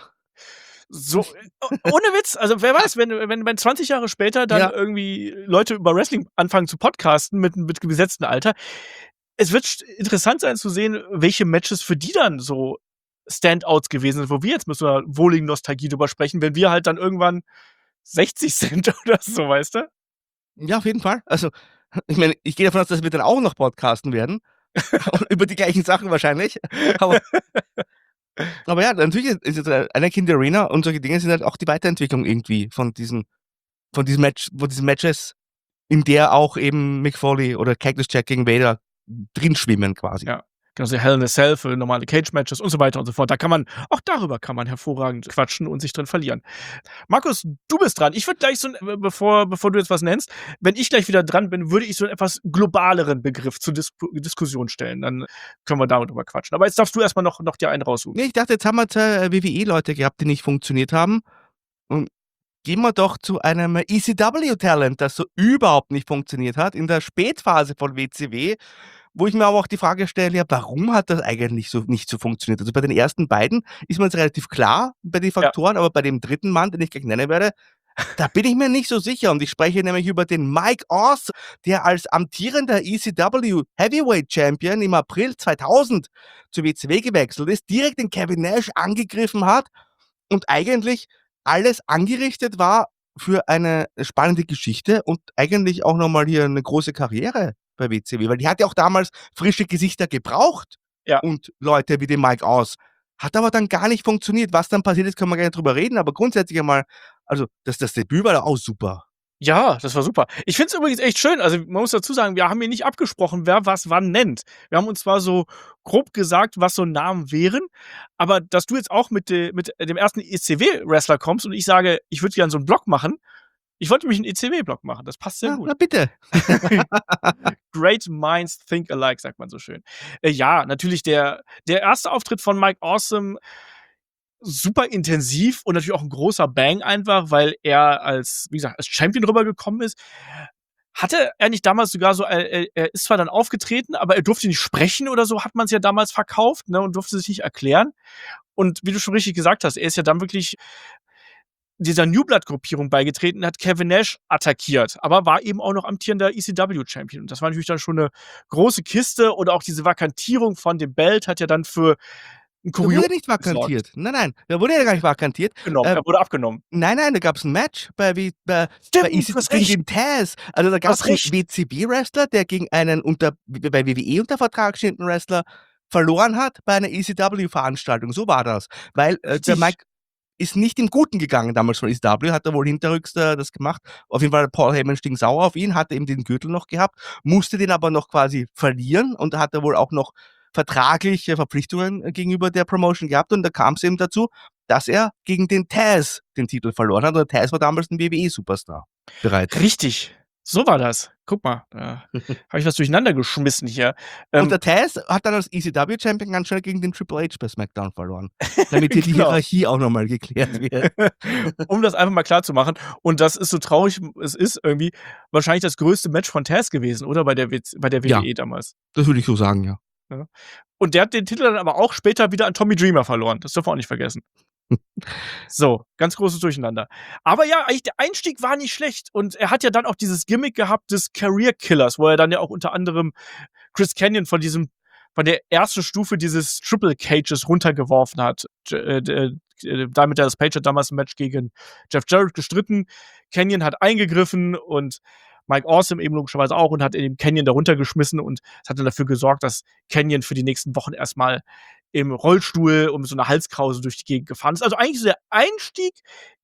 So, ohne Witz, also wer weiß, wenn 20 Jahre später dann Ja. irgendwie Leute über Wrestling anfangen zu podcasten mit gesetztem Alter. Es wird interessant sein zu sehen, welche Matches für die dann so Standouts gewesen sind, wo wir jetzt mit so 'ner wohligen Nostalgie drüber sprechen, wenn wir halt dann irgendwann 60 sind oder so, weißt du? Ja, auf jeden Fall. Also, ich meine, ich gehe davon aus, dass wir dann auch noch podcasten werden. Über die gleichen Sachen wahrscheinlich. Aber ja, natürlich ist jetzt Anarchy in the Arena und solche Dinge sind halt auch die Weiterentwicklung irgendwie von diesen Matches, in der auch eben Mick Foley oder Cactus Jack gegen Vader drin schwimmen quasi. Ja, genauso Hell in a Cell für normale Cage-Matches und so weiter und so fort. Darüber kann man hervorragend quatschen und sich drin verlieren. Markus, du bist dran. Ich würde gleich bevor du jetzt was nennst, wenn ich gleich wieder dran bin, würde ich so 'n etwas globaleren Begriff zur Diskussion stellen. Dann können wir darüber quatschen. Aber jetzt darfst du erst mal noch dir einen raussuchen. Ne, ich dachte, jetzt haben wir 2 WWE-Leute gehabt, die nicht funktioniert haben. Und gehen wir doch zu einem ECW-Talent, das so überhaupt nicht funktioniert hat in der Spätphase von WCW. wo ich mir aber auch die Frage stelle, ja, warum hat das eigentlich so nicht so funktioniert? Also bei den ersten beiden ist man jetzt relativ klar bei den Ja. Faktoren, aber bei dem dritten Mann, den ich gleich nennen werde, da bin ich mir nicht so sicher. Und ich spreche nämlich über den Mike Awesome, der als amtierender ECW Heavyweight Champion im April 2000 zur WCW gewechselt ist, direkt den Kevin Nash angegriffen hat und eigentlich alles angerichtet war für eine spannende Geschichte und eigentlich auch nochmal hier eine große Karriere bei WCW, weil die hat ja auch damals frische Gesichter gebraucht Ja. und Leute wie den Mike Aus. Hat aber dann gar nicht funktioniert. Was dann passiert ist, können wir gerne drüber reden, aber grundsätzlich einmal, also das Debüt war auch super. Ja, das war super. Ich finde es übrigens echt schön. Also, man muss dazu sagen, wir haben hier nicht abgesprochen, wer was wann nennt. Wir haben uns zwar so grob gesagt, was so Namen wären, aber dass du jetzt auch mit dem ersten ECW-Wrestler kommst und ich sage, ich würde gerne so einen Block machen. Ich wollte nämlich einen ECW-Block machen. Das passt sehr Ja, gut. na bitte. Great minds think alike, sagt man so schön. Ja, natürlich der erste Auftritt von Mike Awesome super intensiv und natürlich auch ein großer Bang einfach, weil er als, wie gesagt, als Champion rübergekommen ist. Hatte er nicht damals sogar so, er ist zwar dann aufgetreten, aber er durfte nicht sprechen oder so, hat man es ja damals verkauft, ne, und durfte sich nicht erklären. Und wie du schon richtig gesagt hast, er ist ja dann wirklich dieser New Blood-Gruppierung beigetreten, hat Kevin Nash attackiert, aber war eben auch noch amtierender ECW-Champion. Und das war natürlich dann schon eine große Kiste und auch diese Vakantierung von dem Belt hat ja dann für 'n Der wurde Kurios nicht gesorgt. vakantiert. Nein, nein, der wurde ja gar nicht vakantiert. Genau, er wurde abgenommen. Nein, nein, da gab's 'n Match bei Stimmt, EC du hast gegen recht. den Taz. Also, da Du hast gab's 'n recht. WCW-Wrestler, der gegen einen bei WWE unter Vertrag stehenden Wrestler verloren hat bei einer ECW-Veranstaltung. So war das. Weil, der Richtig. Mike ist nicht im Guten gegangen damals von ECW, hat er wohl hinterrücks das gemacht. Auf jeden Fall Paul Heyman stinksauer auf ihn, hatte eben den Gürtel noch gehabt, musste den aber noch quasi verlieren und hat er wohl auch noch vertragliche Verpflichtungen gegenüber der Promotion gehabt und da kam's eben dazu, dass er gegen den Taz den Titel verloren hat und der Taz war damals 'n WWE-Superstar bereits. Richtig. So war das. Guck mal, da habe ich was durcheinander geschmissen hier. Und der Taz hat dann als ECW-Champion ganz schnell gegen den Triple H bei SmackDown verloren, damit hier die Genau. Hierarchie auch noch mal geklärt wird. Um das einfach mal klarzumachen. Und das ist so traurig es ist irgendwie wahrscheinlich das größte Match von Taz gewesen, oder? Bei der Ja, WWE damals, das würde ich so sagen, ja. ne? Und der hat den Titel dann aber auch später wieder an Tommy Dreamer verloren. Das dürfen wir auch nicht vergessen. So, ganz großes Durcheinander. Aber ja, eigentlich der Einstieg war nicht schlecht und er hat ja dann auch dieses Gimmick gehabt des Career Killers, wo er dann ja auch unter anderem Chris Kanyon von der ersten Stufe dieses Triple Cages runtergeworfen hat. Damit Dallas Page hat damals ein Match gegen Jeff Jarrett gestritten. Kanyon hat eingegriffen und Mike Awesome eben logischerweise auch und hat eben Kanyon da runtergeschmissen und es hat dann dafür gesorgt, dass Kanyon für die nächsten Wochen erstmal im Rollstuhl und mit so einer Halskrause durch die Gegend gefahren ist. Also eigentlich so der Einstieg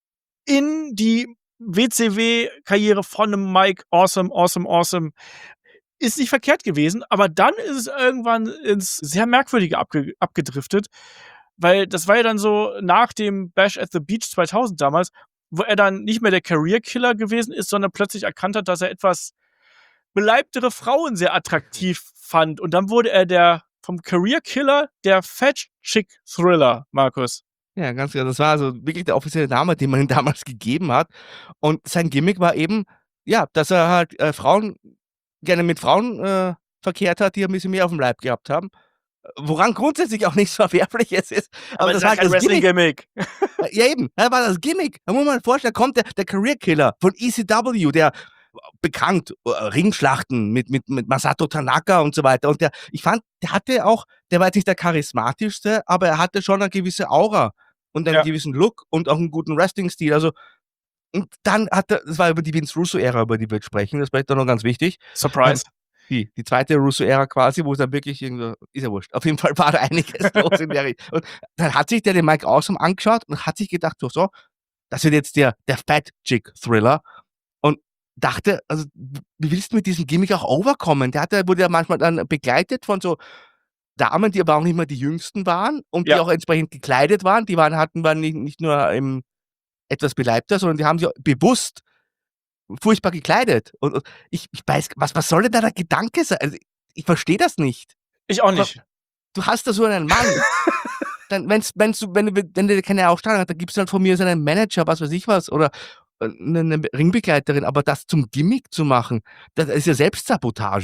in die WCW-Karriere von einem Mike Awesome ist nicht verkehrt gewesen, aber dann ist es irgendwann ins sehr Merkwürdige abgedriftet, weil das war ja dann so nach dem Bash at the Beach 2000 damals, wo er dann nicht mehr der Career Killer gewesen ist, sondern plötzlich erkannt hat, dass er etwas beleibtere Frauen sehr attraktiv fand. Und dann wurde er vom Career Killer der Fat Chick Thriller, Markus. Ja, ganz genau. Das war also wirklich der offizielle Name, den man ihm damals gegeben hat. Und sein Gimmick war eben, ja, dass er halt, Frauen gerne mit Frauen, verkehrt hat, die ein bisschen mehr aufm Leib gehabt haben, woran grundsätzlich auch nichts Verwerfliches ist. Aber das ist war ja halt kein das Gimmick. Wrestling-Gimmick. Ja eben, da war das Gimmick. Da muss man sich vorstellen, da kommt der Career Killer von ECW, der bekannt, Ringschlachten mit Masato Tanaka und so weiter. Und ich fand, der war jetzt nicht der charismatischste, aber er hatte schon 'ne gewisse Aura und einen Ja. gewissen Look und auch 'n guten Wrestling-Stil. Also und dann hat er das war über die Vince Russo-Ära, über die wir jetzt sprechen, das ist vielleicht auch noch ganz wichtig. Surprise. Die zweite Russo-Ära quasi, wo es dann wirklich irgendwo ist ja wurscht. Auf jeden Fall war da einiges los in der und dann hat sich der den Mike Awesome angeschaut und hat sich gedacht: „So, das wird jetzt der Fat Chick Thriller." Und dachte, also, wie willst du mit diesem Gimmick auch overkommen? Wurde ja manchmal dann begleitet von so Damen, die aber auch nicht mehr die Jüngsten waren und die Ja. auch entsprechend gekleidet waren. Die waren nicht nur, etwas beleibter, sondern die haben sich bewusst furchtbar gekleidet. Und ich weiß was soll denn da der Gedanke sein? Also, ich verstehe das nicht. Ich auch Wa nicht. Du hast da so einen Mann, dann wenn der keine Ausstrahlung hat, dann gibst du halt von mir so einen Manager, was weiß ich was, oder, 'ne Ringbegleiterin, aber das zum Gimmick zu machen, das ist ja Selbstsabotage.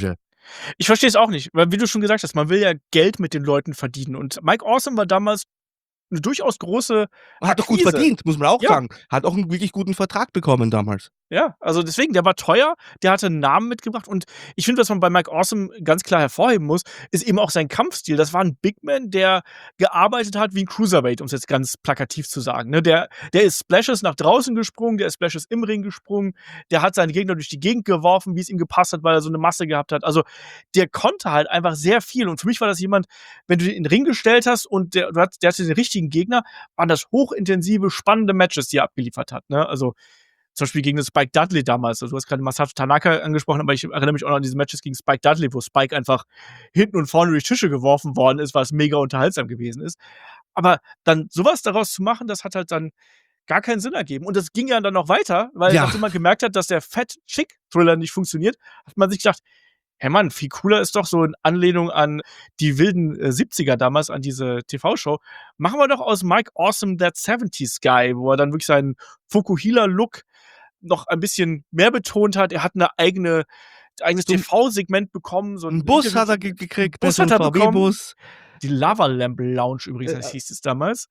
Ich verstehe es auch nicht, weil wie du schon gesagt hast, man will ja Geld mit den Leuten verdienen und Mike Awesome war damals 'ne durchaus große Hat doch gut Akquise. verdient, muss man auch Ja. sagen. Hat auch 'n wirklich guten Vertrag bekommen damals. Ja, also deswegen, der war teuer, der hatte 'n Namen mitgebracht und ich finde, was man bei Mike Awesome ganz klar hervorheben muss, ist eben auch sein Kampfstil. Das war 'n Big Man, der gearbeitet hat wie 'n Cruiserweight, um's jetzt ganz plakativ zu sagen, ne? Der ist Splashes nach draußen gesprungen, der ist Splashes im Ring gesprungen, der hat seine Gegner durch die Gegend geworfen, wie's ihm gepasst hat, weil er so 'ne Masse gehabt hat. Also, der konnte halt einfach sehr viel und für mich war das jemand, wenn du den in den Ring gestellt hast und der hatte den richtigen Gegner, waren das hochintensive, spannende Matches, die er abgeliefert hat, ne? Also zum Beispiel gegen den Spike Dudley damals. Also, du hast grade Masato Tanaka angesprochen, aber ich erinnere mich auch noch an diese Matches gegen Spike Dudley, wo Spike einfach hinten und vorne durch Tische geworfen worden ist, was mega unterhaltsam gewesen ist. Aber dann so was daraus zu machen, das hat halt dann gar keinen Sinn ergeben. Und das ging ja dann noch weiter, weil Ja. nachdem man gemerkt hat, dass der Fat-Chick-Thriller nicht funktioniert, hat man sich gedacht: „Hey Mann, viel cooler ist doch so in Anlehnung an die wilden, 70er damals, an diese TV-Show. Machen wir doch aus Mike Awesome That 70s Guy“, wo er dann wirklich seinen Fukuhila-Look noch ein bisschen mehr betont hat. Er hat 'ne eigenes So 'n TV-Segment bekommen, so 'n 'n Bus hat er ge 'n gekriegt, ne, Bus so 'n hat er bekommen. VW-Bus. Die Lava Lamp Lounge übrigens, Äh, das äh hieß es damals.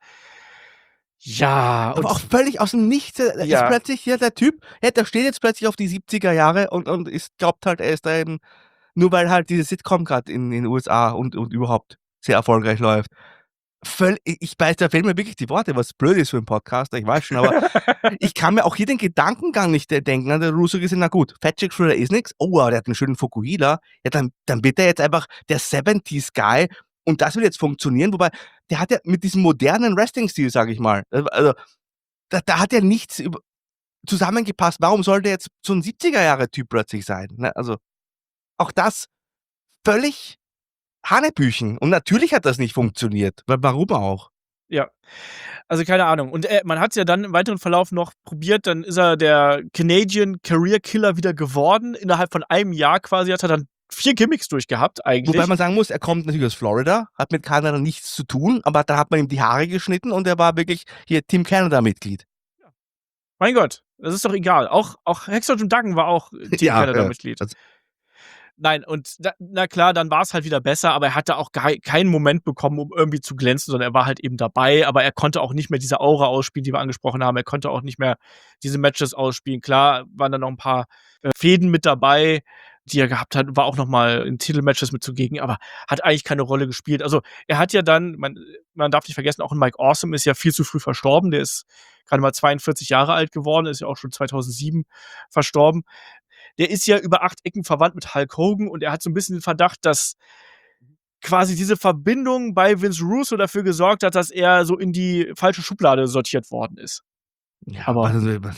Ja, Aber auch und völlig aus dem Nichts, ist ja, plötzlich hier der Typ, ja, der steht jetzt plötzlich auf die 70er Jahre und ist glaubt halt, er ist da eben nur weil halt diese Sitcom grad in den USA und überhaupt sehr erfolgreich läuft. Ich weiß, da fehlen mir wirklich die Worte, was blöd ist für 'n Podcaster, ich weiß schon, aber ich kann mir auch hier den Gedankengang nicht, denken, ne? Der Russo gesehen, na gut, Fat Chick Thriller ist nix. Oh, aber der hat 'n schönen Fukuhila. Ja, dann wird er jetzt einfach der 70s Guy und das wird jetzt funktionieren. Wobei, der hat ja mit diesem modernen Wrestling-Stil, sage ich mal, also, da hat ja nichts zusammengepasst. Warum sollte jetzt so 'n 70er-Jahre-Typ plötzlich sein, ne? Also, auch das völlig Hanebüchen. Und natürlich hat das nicht funktioniert. Warum auch? ja. Also, keine Ahnung. Und, man hat's ja dann im weiteren Verlauf noch probiert, dann ist er der Canadian Career Killer wieder geworden. Innerhalb von einem Jahr quasi hat er dann 4 Gimmicks durchgehabt Wobei eigentlich. man sagen muss, er kommt natürlich aus Florida, hat mit Kanada nichts zu tun, aber da hat man ihm die Haare geschnitten und er war wirklich hier Team Canada-Mitglied. Mein Gott, das ist doch egal. Auch Hexer Jim Duggan war auch Team Ja, Canada-Mitglied. also Nein, und da na klar, dann war's halt wieder besser, aber er hatte auch keinen Moment bekommen, um irgendwie zu glänzen, sondern er war halt eben dabei, aber er konnte auch nicht mehr diese Aura ausspielen, die wir angesprochen haben. Er konnte auch nicht mehr diese Matches ausspielen. Klar waren da noch 'n paar, Fehden mit dabei, die er gehabt hat, war auch noch mal in Titelmatches mit zugegen, aber hat eigentlich keine Rolle gespielt. Also, er hat ja dann man darf nicht vergessen, auch 'n Mike Awesome ist ja viel zu früh verstorben. Der ist grade mal 42 Jahre alt geworden, ist ja auch schon 2007 verstorben. Der ist ja über 8 Ecken verwandt mit Hulk Hogan und er hat so 'n bisschen den Verdacht, dass quasi diese Verbindung bei Vince Russo dafür gesorgt hat, dass er so in die falsche Schublade sortiert worden ist. ja, Aber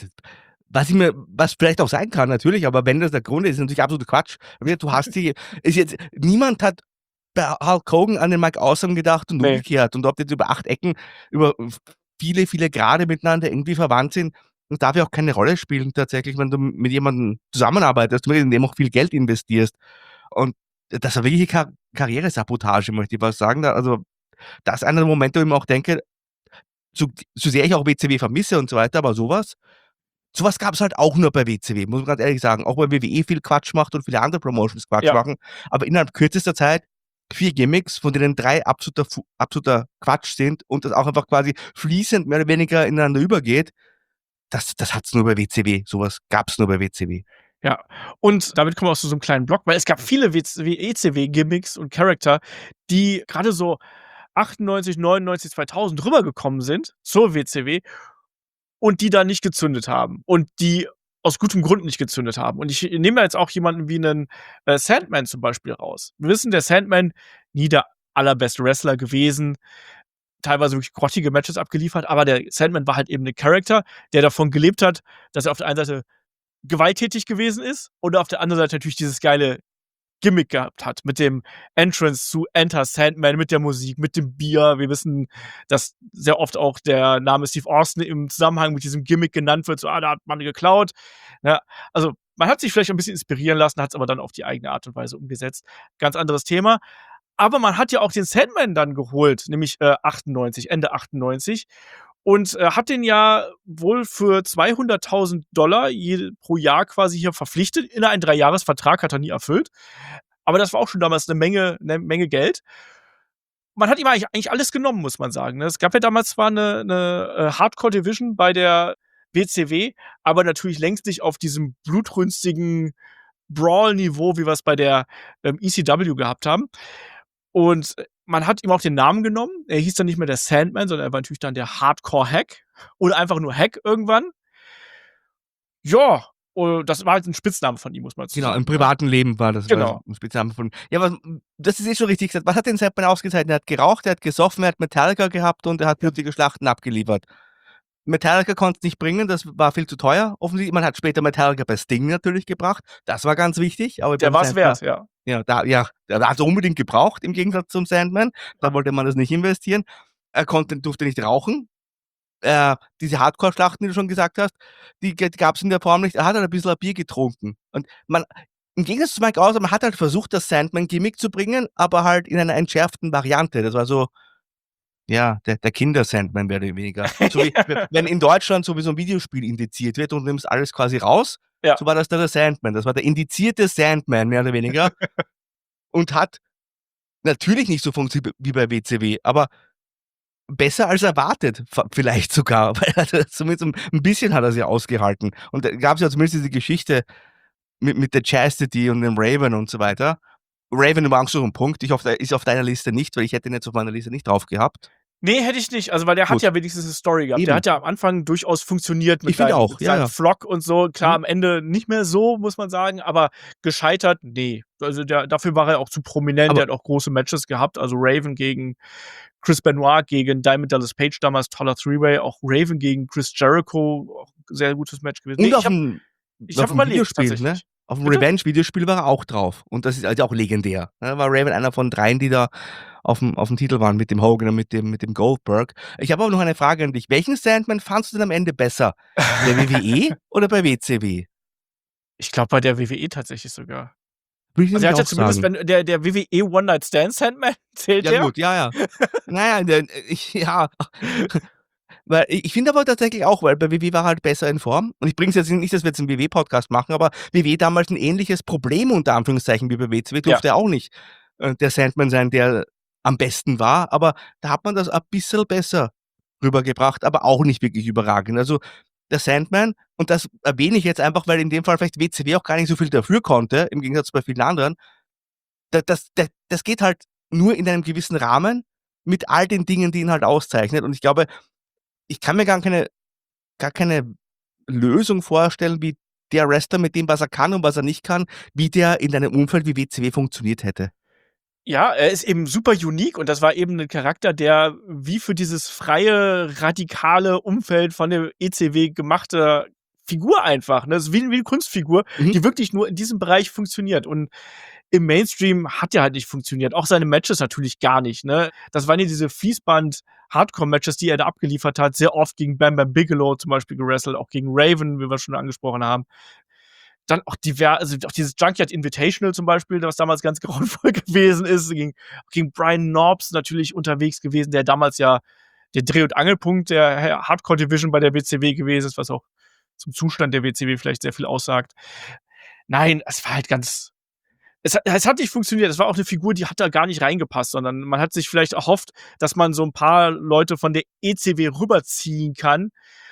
was vielleicht auch sein kann natürlich, aber wenn das der Grund ist, ist natürlich absoluter Quatsch. Du hast die ist jetzt niemand hat bei Hulk Hogan an den Mike Awesome gedacht und ne, umgekehrt. Und ob die jetzt über 8 Ecken, über viele, viele Grade miteinander irgendwie verwandt sind, das darf ja auch keine Rolle spielen tatsächlich, wenn du mit jemandem zusammenarbeitest, in dem auch viel Geld investierst. Und das war wirkliche Karrieresabotage, möchte ich was sagen. Also, das ist einer der Momente, wo ich mir auch denke, so sehr ich auch WCW vermisse und so weiter, aber sowas gab's halt auch nur bei WCW, muss man ganz ehrlich sagen. Auch weil WWE viel Quatsch macht und viele andere Promotions Quatsch ja, machen. Aber innerhalb kürzester Zeit 4 Gimmicks, von denen 3 absoluter Quatsch sind und das auch einfach quasi fließend mehr oder weniger ineinander übergeht. Das hat's nur bei WCW. Sowas gab's nur bei WCW. ja. Und damit kommen wir auch zu so 'nem kleinen Block, weil es gab viele ECW-Gimmicks und Charakter, die grade so 98, 99, 2000 rübergekommen sind zur WCW und die dann nicht gezündet haben und die aus gutem Grund nicht gezündet haben. Und ich nehme da jetzt auch jemanden wie 'nen, Sandman zum Beispiel raus. Wir wissen, der Sandman, nie der allerbeste Wrestler gewesen, teilweise wirklich grottige Matches abgeliefert, aber der Sandman war halt eben 'ne Character, der davon gelebt hat, dass er auf der einen Seite gewalttätig gewesen ist und auf der anderen Seite natürlich dieses geile Gimmick gehabt hat mit dem Entrance zu Enter Sandman, mit der Musik, mit dem Bier. Wir wissen, dass sehr oft auch der Name Steve Austin im Zusammenhang mit diesem Gimmick genannt wird, so: „Ah, da hat man geklaut.“ Ja, also, man hat sich vielleicht ein bisschen inspirieren lassen, hat's aber dann auf die eigene Art und Weise umgesetzt. Ganz anderes Thema. Aber man hat ja auch den Sandman dann geholt, nämlich, 98, Ende 98 und, hat den ja wohl für $200.000 pro Jahr quasi hier verpflichtet. In einen Dreijahresvertrag hat er nie erfüllt. Aber das war auch schon damals 'ne Menge Geld. Man hat ihm eigentlich alles genommen, muss man sagen, ne? Es gab ja damals zwar 'ne Hardcore-Division bei der WCW, aber natürlich längst nicht auf diesem blutrünstigen Brawl-Niveau, wie wir's bei der, ECW gehabt haben. Und man hat ihm auch den Namen genommen. Er hieß dann nicht mehr der Sandman, sondern er war natürlich dann der Hardcore Hack oder einfach nur Hack irgendwann. Ja, das war halt 'n Spitzname von ihm, muss man dazu Genau, im sagen, ne? privaten Leben war das Genau. 'n Spitzname von ja, aber das ist schon richtig gesagt. Was hat den Sandman ausgezeichnet? Er hat geraucht, er hat gesoffen, er hat Metallica gehabt und er hat Ja. blutige Schlachten abgeliefert. Metallica konnt's nicht bringen, das war viel zu teuer. Offensichtlich man hat später Metallica bei Sting natürlich gebracht. Das war ganz wichtig, aber Der beim war's Sandman wert, ja. der hat's unbedingt gebraucht im Gegensatz zum Sandman. Ja. Da wollte man das nicht investieren. Durfte nicht rauchen. Diese Hardcore-Schlachten, die du schon gesagt hast, die gab's in der Form nicht. Er hat halt ein bisschen Bier getrunken. Und man im Gegensatz zu Mike Awesome, man hat halt versucht, das Sandman-Gimmick zu bringen, aber halt in einer entschärften Variante. Das war so, ja, der Kinder-Sandman mehr oder weniger. So wie wenn in Deutschland sowieso 'n Videospiel indiziert wird und du nimmst alles quasi raus, Ja. so war das da der Sandman. Das war der indizierte Sandman mehr oder weniger und hat natürlich nicht so funktioniert wie bei WCW, aber besser als erwartet, vielleicht sogar, weil er hat zumindest 'n bisschen hat er's ja ausgehalten. Und da gab's ja zumindest diese Geschichte mit der Chastity und dem Raven und so weiter. Raven übrigens noch 'n Punkt. Ich hoffe, der ist auf deiner Liste nicht, weil ich hätte ihn jetzt auf meiner Liste nicht drauf gehabt. Ne, hätte ich nicht. Also, weil der hat Gut, ja wenigstens 'ne Story gehabt. Der eben. hat ja am Anfang durchaus funktioniert Ich finde auch, mit ja, seinem ja. Flock und so. Klar, Mhm. am Ende nicht mehr so, muss man sagen, aber gescheitert, ne. Also, dafür war er auch zu prominent. Der Aber hat auch große Matches gehabt. Also, Raven gegen Chris Benoit, gegen Diamond Dallas Page damals, toller Three-Way. Auch Raven gegen Chris Jericho, auch sehr gutes Match gewesen. Ne, und ich habe auf'm überlegt Videospiel, ne? tatsächlich. Auf'm Bitte? Revenge-Videospiel war er auch drauf. Und das ist halt auch legendär, ne? War Raven einer von 3, die da auf'm Titel waren mit dem Hogan und mit dem Goldberg. Ich habe aber noch eine Frage an dich. Welchen Sandman fandst du denn am Ende besser? Bei der WWE oder bei WCW? Ich glaube, bei der WWE tatsächlich sogar. Würde ich Also, er nämlich hat ja auch zumindest, sagen. wenn der WWE One Night Stand Sandman, zählt Ja der? gut, ja, ja. Na ja, ja, weil ich finde aber tatsächlich auch, weil bei WW war er halt besser in Form. Und ich bringe es jetzt nicht, dass wir jetzt 'n WW-Podcast machen, aber WW damals 'n ähnliches Problem unter Anführungszeichen wie bei WCW, Ja. durfte auch nicht, der Sandman sein, der am besten war, aber da hat man das a bissel besser rübergebracht, aber auch nicht wirklich überragend. Also, der Sandman, und das erwähne ich jetzt einfach, weil in dem Fall vielleicht WCW auch gar nicht so viel dafür konnte, im Gegensatz bei vielen anderen. Das geht halt nur in einem gewissen Rahmen mit all den Dingen, die ihn halt auszeichnet. Und ich glaube, ich kann mir gar keine Lösung vorstellen, wie der Wrestler mit dem, was er kann und was er nicht kann, wie der in einem Umfeld wie WCW funktioniert hätte. Ja, er ist eben super unique und das war eben 'n Charakter, der wie für dieses freie, radikale Umfeld von der ECW gemachte Figur einfach, ne? Das ist wie 'ne Kunstfigur, Mhm. die wirklich nur in diesem Bereich funktioniert. Und im Mainstream hat der halt nicht funktioniert. Auch seine Matches natürlich gar nicht, ne? Das waren ja diese Fließband-Hardcore-Matches, die er da abgeliefert hat, sehr oft gegen Bam Bam Bigelow zum Beispiel gewrestelt, auch gegen Raven, wie wir schon angesprochen haben. Dann auch also auch dieses Junkyard Invitational zum Beispiel, was damals ganz grauenvoll gewesen ist, gegen Brian Knobbs natürlich unterwegs gewesen, der damals ja der Dreh und Angelpunkt der Hardcore Division bei der WCW gewesen ist, was auch zum Zustand der WCW vielleicht sehr viel aussagt. Nein, es war halt ganz es hat nicht funktioniert. Es war auch 'ne Figur, die hat da gar nicht reingepasst, sondern man hat sich vielleicht erhofft, dass man so 'n paar Leute von der ECW rüberziehen kann,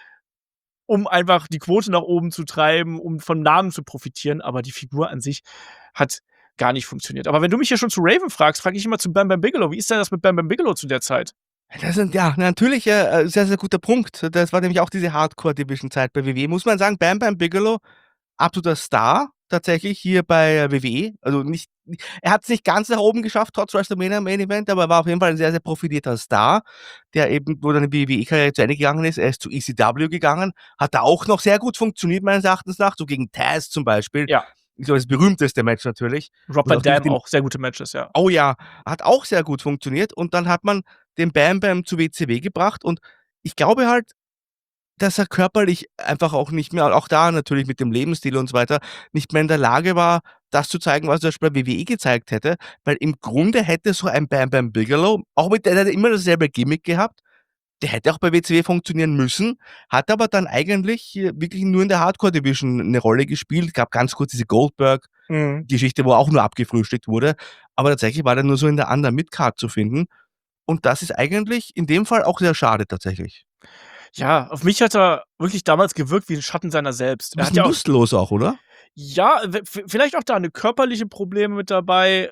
um einfach die Quote nach oben zu treiben, um vom Namen zu profitieren, aber die Figur an sich hat gar nicht funktioniert. Aber wenn du mich hier schon zu Raven fragst, frage ich immer zu Bam Bam Bigelow. Wie ist denn das mit Bam Bam Bigelow zu der Zeit? Das sind ja natürlich, sehr, sehr guter Punkt. Das war nämlich auch diese Hardcore-Division-Zeit bei WWE. Muss man sagen, Bam Bam Bigelow, absoluter Star tatsächlich hier bei WWE. Also nicht er hat's nicht ganz nach oben geschafft, trotz WrestleMania Main Event, aber er war auf jeden Fall ein sehr, sehr profilierter Star, der eben, wo dann die WWE-Karriere zu Ende gegangen ist. Er ist zu ECW gegangen, hat da auch noch sehr gut funktioniert meines Erachtens nach, so gegen Taz zum Beispiel. Ja, Ich glaube, das berühmteste Match natürlich. Rob Und Van auch die mit Dam dem auch sehr gute Matches, ja. Oh ja, hat auch sehr gut funktioniert und dann hat man den Bam Bam zu WCW gebracht und ich glaube halt, dass er körperlich einfach auch nicht mehr, auch da natürlich mit dem Lebensstil und so weiter, nicht mehr in der Lage war, das zu zeigen, was er zum Beispiel bei WWE gezeigt hätte, weil im Grunde hätte so ein Bam Bam Bigelow, auch mit der hat immer dasselbe Gimmick gehabt, der hätte auch bei WCW funktionieren müssen, hat aber dann eigentlich wirklich nur in der Hardcore Division 'ne Rolle gespielt, gab ganz kurz diese Goldberg Mhm. Geschichte, wo auch nur abgefrühstückt wurde. Aber tatsächlich war der nur so in der Under-Mid-Card zu finden. Und das ist eigentlich in dem Fall auch sehr schade tatsächlich. Ja, auf mich hat er wirklich damals gewirkt wie 'n Schatten seiner selbst. Ein Er hat bisschen ja auch lustlos auch, oder? ja, vielleicht auch da 'ne körperliche Probleme mit dabei.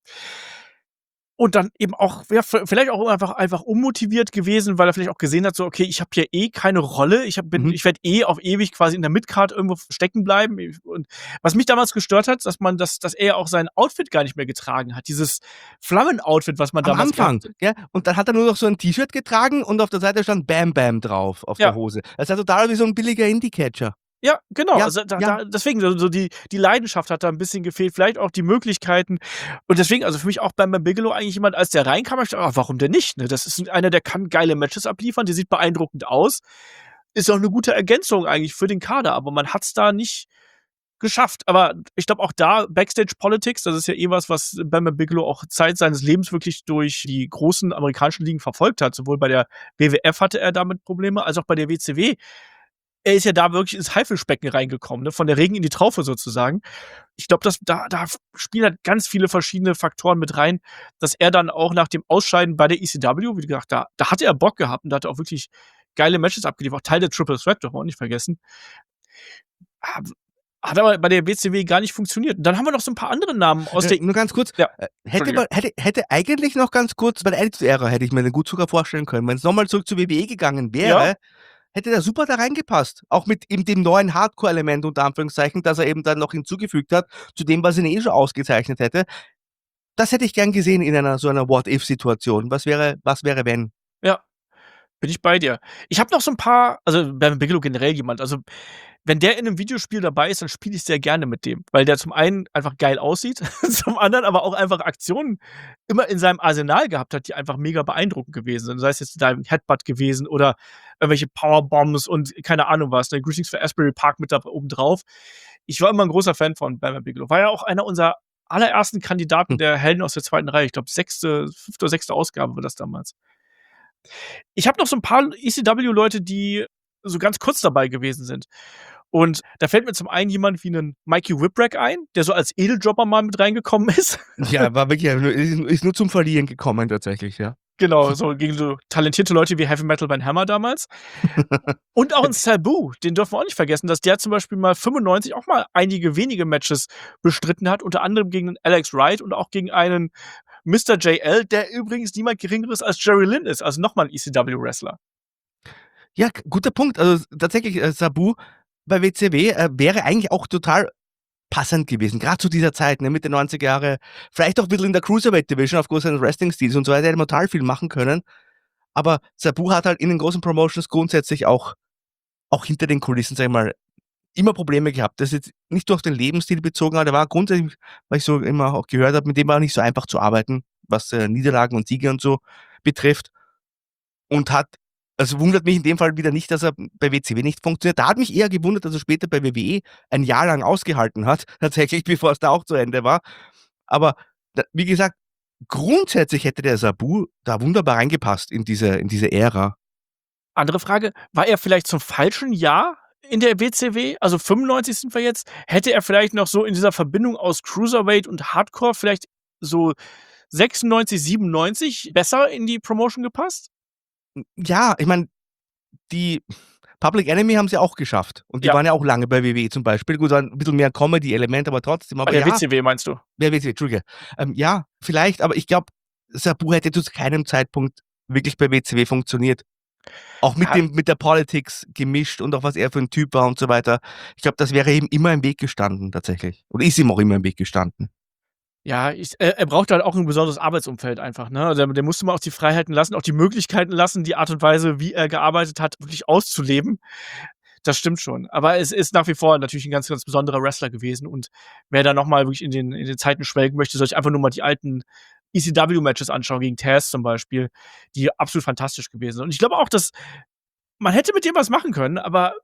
Und dann eben auch, ja, vielleicht auch einfach unmotiviert gewesen, weil er vielleicht auch gesehen hat, so: „Okay, ich habe hier eh keine Rolle. Mhm. Ich werde eh auf ewig quasi in der Midcard irgendwo stecken bleiben.“ Und was mich damals gestört hat, dass er auch sein Outfit gar nicht mehr getragen hat. Dieses Flammen-Outfit, was man Am damals Anfang, gehabt hat. ja? Und dann hat er nur noch so 'n T-Shirt getragen und auf der Seite stand „Bam Bam“ drauf auf der Ja. Hose. Das sah total wie so 'n billiger Indie-Catcher. Ja, genau. Ja, Also, ja. deswegen so die Leidenschaft hat da 'n bisschen gefehlt, vielleicht auch die Möglichkeiten. Und deswegen, also, für mich auch Bam Bam Bigelow eigentlich jemand, als der reinkam, habe ich gedacht: „Ah, warum denn nicht?“ Ne, das ist einer, der kann geile Matches abliefern, der sieht beeindruckend aus. Ist auch 'ne gute Ergänzung eigentlich für den Kader, aber man hat's da nicht geschafft. Aber ich glaube auch da Backstage Politics, das ist ja eh was Bam Bam Bigelow auch Zeit seines Lebens wirklich durch die großen amerikanischen Ligen verfolgt hat. Sowohl bei der WWF hatte er damit Probleme, als auch bei der WCW. Er ist ja da wirklich ins Haifischbecken reingekommen, ne, von der Regen in die Traufe sozusagen. Ich glaube, dass da spielen halt ganz viele verschiedene Faktoren mit rein, dass er dann auch nach dem Ausscheiden bei der ECW, wie gesagt, da hatte er Bock gehabt und da hat er auch wirklich geile Matches abgeliefert, auch Teil der Triple Threat, dürfen wir auch nicht vergessen. Hat hat aber bei der WCW gar nicht funktioniert. Und dann haben wir noch so 'n paar andere Namen aus der Nur ganz kurz, ja, hätte Entschuldige. man hätte eigentlich noch ganz kurz bei der Attitude Era hätte ich mir den gut sogar vorstellen können. Wenn's noch mal zurück zur WWE gegangen Ja, wäre, hätte der super da reingepasst. Auch mit eben dem neuen Hardcore-Element unter Anführungszeichen, das er eben dann noch hinzugefügt hat, zu dem, was ihn eh schon ausgezeichnet hätte. Das hätte ich gern gesehen in einer so einer What-if-Situation. Was wäre, wenn? ja. Bin ich bei dir. Ich habe noch so 'n paar, also, Bam Bigelow generell jemand, also, wenn der in 'nem Videospiel dabei ist, dann spiele ich sehr gerne mit dem, weil der zum einen einfach geil aussieht, zum anderen aber auch einfach Aktionen immer in seinem Arsenal gehabt hat, die einfach mega beeindruckend gewesen sind. Sei es jetzt Diving Headbutt gewesen oder irgendwelche Powerbombs und keine Ahnung was, ne? Greetings for Asbury Park mit da oben drauf. Ich war immer 'n großer Fan von Bam Bigelow. War ja auch einer unserer allerersten Kandidaten Hm. der Helden aus der 2. Reihe. Ich glaube, 5. oder 6. Ausgabe war das damals. Ich habe noch so 'n paar ECW-Leute, die so ganz kurz dabei gewesen sind. Und da fällt mir zum einen jemand wie 'nen Mikey Whipwreck ein, der so als Edeljobber mal mit reingekommen ist. Ja, war wirklich ist nur zum Verlieren gekommen tatsächlich, ja. Genau, so gegen so talentierte Leute wie Heavy Metal Van Hammer damals. Und auch 'n Sabu, den dürfen wir auch nicht vergessen, dass der zum Beispiel mal 95 auch mal einige wenige Matches bestritten hat, unter anderem gegen 'nen Alex Wright und auch gegen einen Mr. JL, der übrigens niemand Geringeres als Jerry Lynn ist, also noch mal 'n ECW-Wrestler. Ja, guter Punkt. Also, tatsächlich, Sabu bei WCW, wäre eigentlich auch total passend gewesen, grad zu dieser Zeit, ne, Mitte 90er Jahre. Vielleicht auch bisschen in der Cruiserweight Division aufgrund seines Wrestling-Stils und so weiter, hätte man total viel machen können. Aber Sabu hat halt in den großen Promotions grundsätzlich auch hinter den Kulissen, sage ich mal, immer Probleme gehabt. Das ist jetzt nicht nur auf den Lebensstil bezogen, aber der war grundsätzlich, weil ich so immer auch gehört habe, mit dem war nicht so einfach zu arbeiten, was, Niederlagen und Siege und so betrifft. Und hat, also, wundert mich in dem Fall wieder nicht, dass er bei WCW nicht funktioniert. Da hat mich eher gewundert, dass er später bei WWE ein Jahr lang ausgehalten hat, tatsächlich, bevor es da auch zu Ende war. Aber da, wie gesagt, grundsätzlich hätte der Sabu da wunderbar reingepasst in diese Ära. Andere Frage, war er vielleicht zum falschen Jahr in der WCW? Also 95 sind wir jetzt. Hätte er vielleicht noch so in dieser Verbindung aus Cruiserweight und Hardcore vielleicht so 96, 97 besser in die Promotion gepasst? Ja, ich meine, die Public Enemy haben sie auch geschafft und die Ja, waren ja auch lange bei WWE zum Beispiel. Gut, war 'n bisschen mehr Comedy-Element, aber trotzdem. bei Aber der ja, WCW meinst du? wer WCW, Entschuldige. Ja, vielleicht, aber ich glaube, Sabu hätte zu keinem Zeitpunkt wirklich bei WCW funktioniert. Auch Ja, mit der Politics gemischt und auch was er für 'n Typ war und so weiter. Ich glaube, das wäre ihm immer im Weg gestanden tatsächlich. Oder ist ihm auch immer im Weg gestanden. ja, er braucht halt auch 'n besonderes Arbeitsumfeld einfach, ne? Also, der musste mal auch die Freiheiten lassen, auch die Möglichkeiten lassen, die Art und Weise, wie er gearbeitet hat, wirklich auszuleben. Das stimmt schon. Aber es ist nach wie vor natürlich 'n ganz, ganz besonderer Wrestler gewesen und wer da noch mal wirklich in den Zeiten schwelgen möchte, soll sich einfach nur mal die alten ECW-Matches anschauen, gegen Taz zum Beispiel, die absolut fantastisch gewesen sind. Und ich glaube auch, dass man hätte mit dem was machen können, aber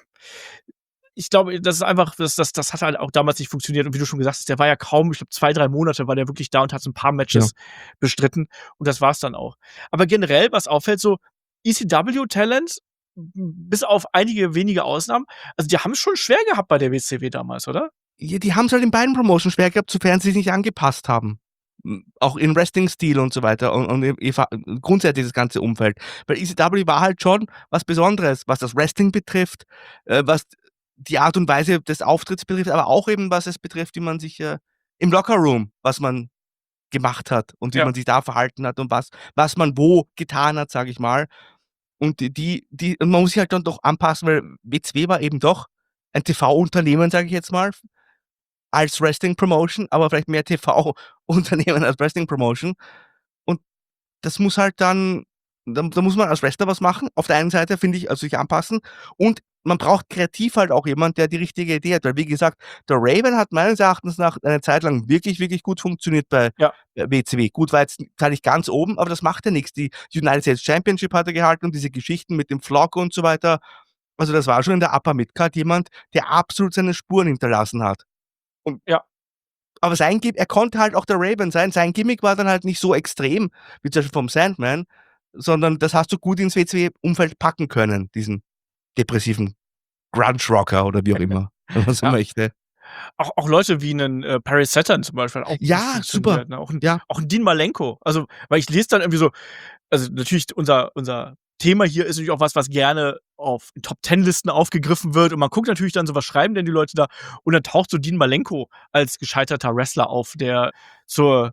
ich glaube, das ist einfach, das hat halt auch damals nicht funktioniert. Und wie du schon gesagt hast, der war ja kaum, ich glaube, 2, 3 Monate war der wirklich da und hat so 'n paar Ja. Matches bestritten und das war's dann auch. Aber generell, was auffällt, so ECW-Talent, bis auf einige wenige Ausnahmen, also, die haben's schon schwer gehabt bei der WCW damals, oder? Ja, die haben's halt in beiden Promotions schwer gehabt, sofern sie sich nicht angepasst haben. Auch in Wrestling-Stil und so weiter und grundsätzlich das ganze Umfeld. Weil ECW war halt schon was Besonderes, was das Wrestling betrifft, was die Art und Weise des Auftritts betrifft, aber auch eben, was es betrifft, wie man sich, im Lockerroom, was man gemacht hat und wie Ja, man sich da verhalten hat und was man wo getan hat, sage ich mal. Und und man muss sich halt dann doch anpassen, weil WCW war eben doch ein TV-Unternehmen, sage ich jetzt mal, als Wrestling-Promotion, aber vielleicht mehr TV-Unternehmen als Wrestling-Promotion. Und das muss halt dann da muss man als Wrestler was machen. Auf der einen Seite, finde ich, also sich anpassen und man braucht kreativ halt auch jemand, der die richtige Idee hat, weil wie gesagt, der Raven hat meines Erachtens nach eine Zeit lang wirklich, wirklich gut funktioniert bei ja, WCW. Gut, war jetzt zwar nicht ganz oben, aber das macht ja nix. Die United States Championship hat er gehalten und diese Geschichten mit dem Flock und so weiter. Also, das war schon in der Upper Midcard jemand, der absolut seine Spuren hinterlassen hat. Und ja. aber er konnte halt auch der Raven sein. Sein Gimmick war dann halt nicht so extrem, wie zum Beispiel vom Sandman, sondern das hast du gut ins WCW-Umfeld packen können, diesen depressiven Grunge-Rocker oder wie auch immer, wenn man so Ja. möchte. Auch Leute wie 'nen, Perry Saturn zum Beispiel hat auch gut Ja, super. funktioniert, ne? Ja. Auch 'n Dean Malenko. Also, weil ich lese dann irgendwie so, also, natürlich unser Thema hier ist natürlich auch was, was gerne auf Top-10-Listen aufgegriffen wird und man guckt natürlich dann so, was schreiben denn die Leute da? Und dann taucht so Dean Malenko als gescheiterter Wrestler auf, der zur,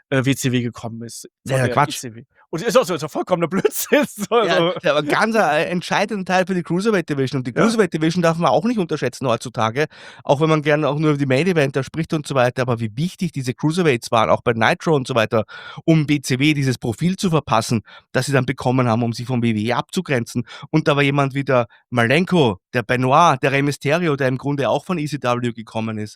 WCW gekommen ist von Ja, der Quatsch. ECW. Und ist doch vollkommener Blödsinn. So, Ja, also der war 'n ganz, entscheidender Teil für die Cruiserweight Division und die ja, Cruiserweight Division darf man auch nicht unterschätzen heutzutage, auch wenn man gerne auch nur über die Main Eventer spricht und so weiter, aber wie wichtig diese Cruiserweights waren, auch bei Nitro und so weiter, um BCW dieses Profil zu verpassen, das sie dann bekommen haben, um sich vom WWE abzugrenzen. Und da war jemand wie der Malenko, der Benoit, der Rey Mysterio, der im Grunde auch von ECW gekommen ist,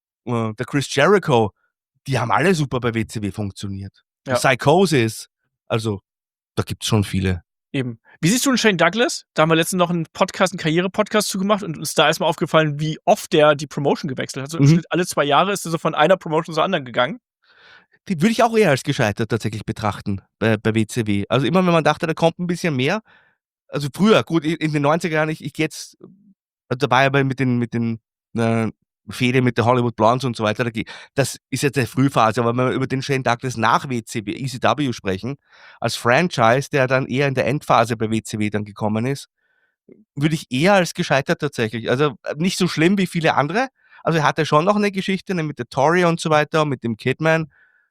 der Chris Jericho, die haben alle super bei WCW funktioniert. ja. Psychosis, also da gibt's schon viele. Eben. Wie siehst du 'n Shane Douglas? Da haben wir letztens noch 'n Podcast 'n Karriere-Podcast zu gemacht und uns da ist mal aufgefallen, wie oft der die Promotion gewechselt hat. So im Mhm. Schnitt alle 2 Jahre ist er so von einer Promotion zur anderen gegangen. Die würde ich auch eher als gescheitert tatsächlich betrachten bei WCW. Also, immer wenn man dachte, da kommt 'n bisschen mehr, also früher, gut, in den 90er Jahren, ich gehe jetzt, da war ja mit den, äh, Fehde mit der Hollywood Blondes und so weiter, das ist jetzt eine Frühphase, aber wenn wir über den Shane Douglas nach WCW ECW sprechen, als Franchise, der dann eher in der Endphase bei WCW dann gekommen ist, würde ich eher als gescheitert tatsächlich. Also, nicht so schlimm wie viele andere. Also, er hatte schon noch 'ne Geschichte, ne, mit der Tori und so weiter, mit dem Kidman.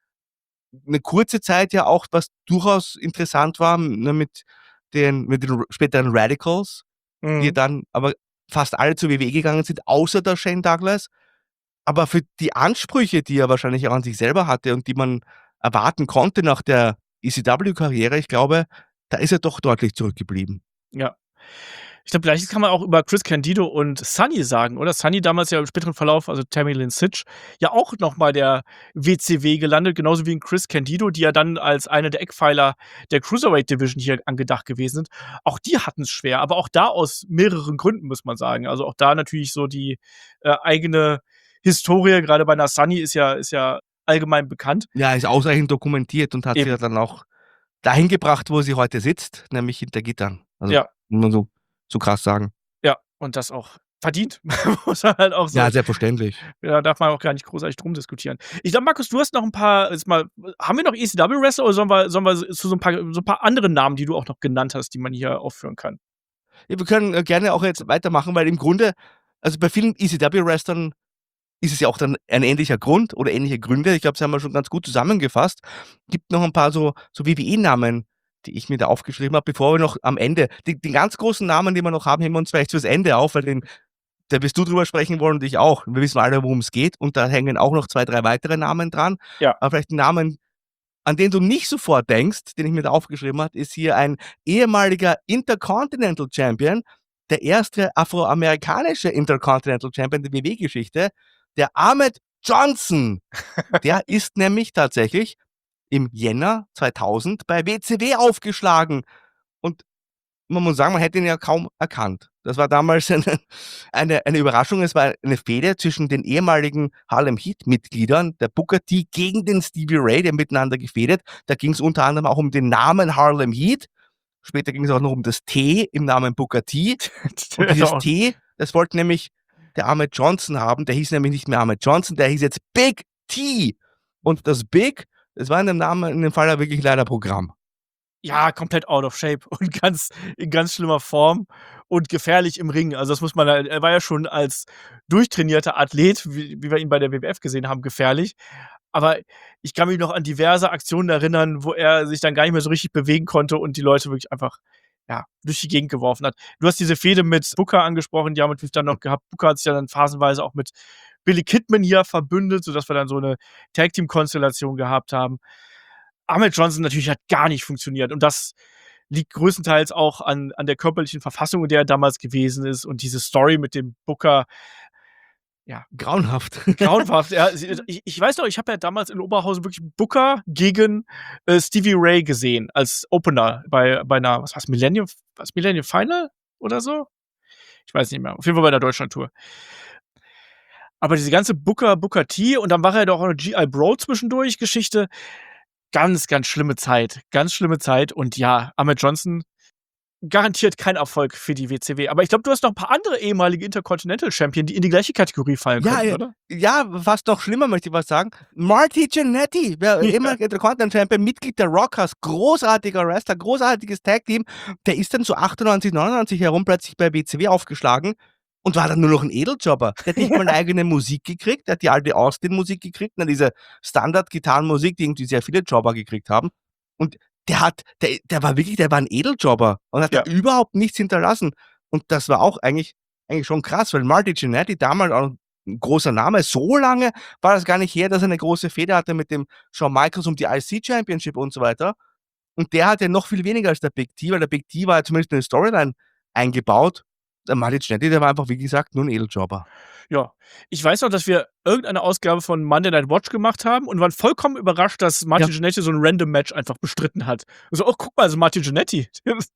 'Ne kurze Zeit ja auch, was durchaus interessant war, ne, mit den späteren Radicals, die Mhm. dann aber fast alle zur WWE gegangen sind, außer der Shane Douglas. Aber für die Ansprüche, die er wahrscheinlich auch an sich selber hatte und die man erwarten konnte nach der ECW-Karriere, ich glaube, da ist er doch deutlich zurückgeblieben. Ja. Ich glaube, Gleiches kann man auch über Chris Candido und Sunny sagen, oder? Sunny damals ja im späteren Verlauf, also Tammy Lynn Sitch, ja auch noch mal der WCW gelandet, genauso wie 'n Chris Candido, die ja dann als einer der Eckpfeiler der Cruiserweight Division hier angedacht gewesen sind. Auch die hatten's schwer, aber auch da aus mehreren Gründen, muss man sagen. Also, auch da natürlich so die, eigene Historie, grade bei 'ner Sunny ist ja allgemein bekannt. Ja, ist ausreichend dokumentiert und hat sie ja Eben, dann auch dahin gebracht, wo sie heute sitzt, nämlich hinter Gittern. Also, ja. muss man so krass sagen. Ja, und das auch verdient, muss man halt auch so, Ja, selbstverständlich. da darf man auch gar nicht großartig drum diskutieren. Ich glaube, Markus, du hast noch 'n paar, jetzt mal, haben wir noch ECW-Wrestler oder sollen wir zu so 'n paar anderen Namen, die du auch noch genannt hast, die man hier aufführen kann? Ja, wir können, gerne auch jetzt weitermachen, weil im Grunde, also bei vielen ECW-Wrestlern ist es ja auch dann ein ähnlicher Grund oder ähnliche Gründe. Ich glaube, das haben wir schon ganz gut zusammengefasst. Gibt noch ein paar so WWE-Namen, die ich mir da aufgeschrieben habe, bevor wir noch am Ende die ganz großen Namen, die wir noch haben, heben wir uns vielleicht fürs Ende auf, weil da wirst du drüber sprechen wollen und ich auch. Wir wissen alle, worum es geht und da hängen auch noch 2, 3 weitere Namen dran. Ja. Aber vielleicht 'n Namen, an den du nicht sofort denkst, den ich mir da aufgeschrieben habe, ist hier ein ehemaliger Intercontinental Champion, der erste afroamerikanische Intercontinental Champion der WWE-Geschichte, der Ahmed Johnson. Der ist nämlich tatsächlich im Jänner 2000 bei WCW aufgeschlagen und man muss sagen, man hätte ihn ja kaum erkannt. Das war damals eine Überraschung. Es war eine Fehde zwischen den ehemaligen Harlem Heat-Mitgliedern, der Booker T gegen den Stevie Ray, die haben miteinander gefädet. Da ging es unter anderem auch um den Namen Harlem Heat. Später ging es auch noch um das T im Namen Booker T. Und dieses Ja, T, das wollte nämlich der Ahmed Johnson haben. Der hieß nämlich nicht mehr Ahmed Johnson, der hieß jetzt Big T. Und das Big, das war in dem Namen, in dem Fall ja wirklich leider Programm. Ja, komplett out of shape und in ganz schlimmer Form und gefährlich im Ring. Also, das muss man er war ja schon als durchtrainierter Athlet, wie wir ihn bei der WWF gesehen haben, gefährlich. Aber ich kann mich noch an diverse Aktionen erinnern, wo er sich dann gar nicht mehr so richtig bewegen konnte und die Leute wirklich einfach, ja, durch die Gegend geworfen hat. Du hast diese Fehde mit Booker angesprochen, die haben wir natürlich dann noch gehabt. Booker hat sich ja dann phasenweise auch mit Billy Kidman hier verbündet, sodass wir dann so 'ne Tag-Team-Konstellation gehabt haben. Ahmed Johnson natürlich hat gar nicht funktioniert und das liegt größtenteils auch an der körperlichen Verfassung, in der er damals gewesen ist und diese Story mit dem Booker, ja, Grauenhaft. grauenhaft. Ja, ich weiß noch, ich habe ja damals in Oberhausen wirklich Booker gegen, Stevie Ray gesehen als Opener bei 'ner, Millennium Final oder so? Ich weiß nicht mehr. Auf jeden Fall bei der Deutschlandtour. Aber diese ganze Booker T und dann war ja doch auch noch G.I. Bro zwischendurch Geschichte. Ganz, ganz schlimme Zeit. Ganz schlimme Zeit und ja, Ahmed Johnson garantiert kein Erfolg für die WCW. Aber ich glaube, du hast noch 'n paar andere ehemalige Intercontinental Champion, die in die gleiche Kategorie fallen Ja, könnten, oder? ja, fast noch schlimmer, möchte ich was sagen. Marty Jannetty, der Ja. ehemalige Intercontinental Champion, Mitglied der Rockers, großartiger Wrestler, großartiges Tag-Team. Der ist dann so 98, 99 herum plötzlich bei WCW aufgeschlagen und war dann nur noch ein Edeljobber. Der hat nicht mal eine eigene Musik gekriegt, der hat die alte Austin-Musik gekriegt, ne, diese Standard-Gitarrenmusik, die irgendwie sehr viele Jobber gekriegt haben. Und der war wirklich, der war ein Edeljobber und hat da Ja. überhaupt nichts hinterlassen. Und das war auch eigentlich schon krass, weil Marty Jannetty damals auch 'n großer Name. So lange war das gar nicht her, dass er 'ne große Fehde hatte mit dem Shawn Michaels um die IC Championship und so weiter. Und der hatte noch viel weniger als der Big T, weil der Big T war ja zumindest in 'ne Storyline eingebaut. Der Marty Jannetty, der war einfach, wie gesagt, nur 'n Edeljobber. Ja. Ich weiß noch, dass wir irgendeine Ausgabe von Monday Night Watch gemacht haben und waren vollkommen überrascht, dass Ja. Martin Jannetty so 'n Random Match einfach bestritten hat. So: „Oh, guck mal, also Martin Jannetty."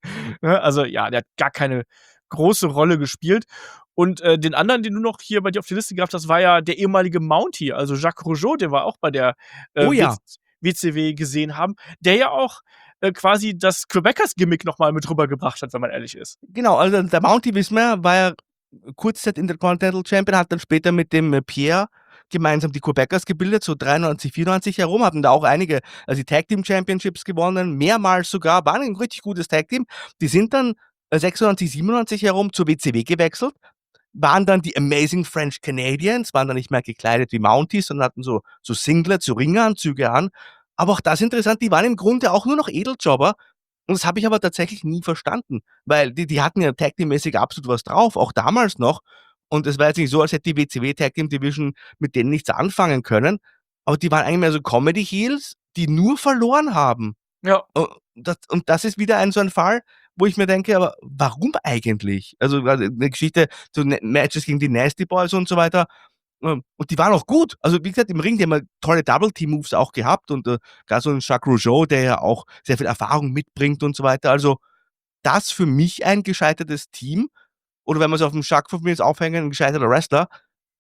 Ne, also ja, der hat gar keine große Rolle gespielt. Und, den anderen, den du noch hier bei dir auf die Liste gehabt hast, war ja der ehemalige Mountie, also Jacques Rougeau, den wir auch bei der, Oh ja. WCW gesehen haben, der ja auch, quasi das Quebecers-Gimmick noch mal mit rübergebracht hat, wenn man ehrlich ist. Genau, also der Mountie, wissen wir, war ja kurzzeit Intercontinental Champion, hat dann später mit dem Pierre gemeinsam die Quebecers gebildet, so 93, 94 herum, hatten da auch einige, also die Tag Team Championships gewonnen, mehrmals sogar, waren ein richtig gutes Tag Team. Die sind dann 96, 97 herum zur WCW gewechselt, waren dann die Amazing French Canadians, waren dann nicht mehr gekleidet wie Mounties, sondern hatten so Singlets, so Ringeranzüge an. Aber auch das interessant, die waren im Grunde auch nur noch Edeljobber. Und das habe ich aber tatsächlich nie verstanden, weil die hatten ja Tag Team-mäßig absolut was drauf, auch damals noch. Und es war jetzt nicht so, als hätte die WCW Tag Team Division mit denen nichts anfangen können. Aber die waren eigentlich mehr so Comedy Heels, die nur verloren haben. Ja. Das ist wieder so ein Fall, wo ich mir denke, aber warum eigentlich? Also 'ne Geschichte, so Matches gegen die Nasty Boys und so weiter, und die waren auch gut. Also, wie gesagt, im Ring, die haben ja tolle Double-Team-Moves auch gehabt und, grad so 'n Jacques Rougeau, der ja auch sehr viel Erfahrung mitbringt und so weiter. Also, das für mich ein gescheitertes Team oder wenn man's auf dem Jacques von mir jetzt aufhängen, 'n gescheiterter Wrestler,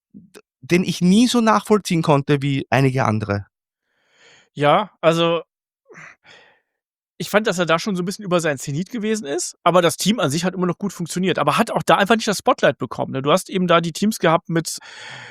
den ich nie so nachvollziehen konnte wie einige andere. Ja, also ich fand, dass er da schon so 'n bisschen über seinen Zenit gewesen ist, aber das Team an sich hat immer noch gut funktioniert, aber hat auch da einfach nicht das Spotlight bekommen, ne? Du hast eben da die Teams gehabt mit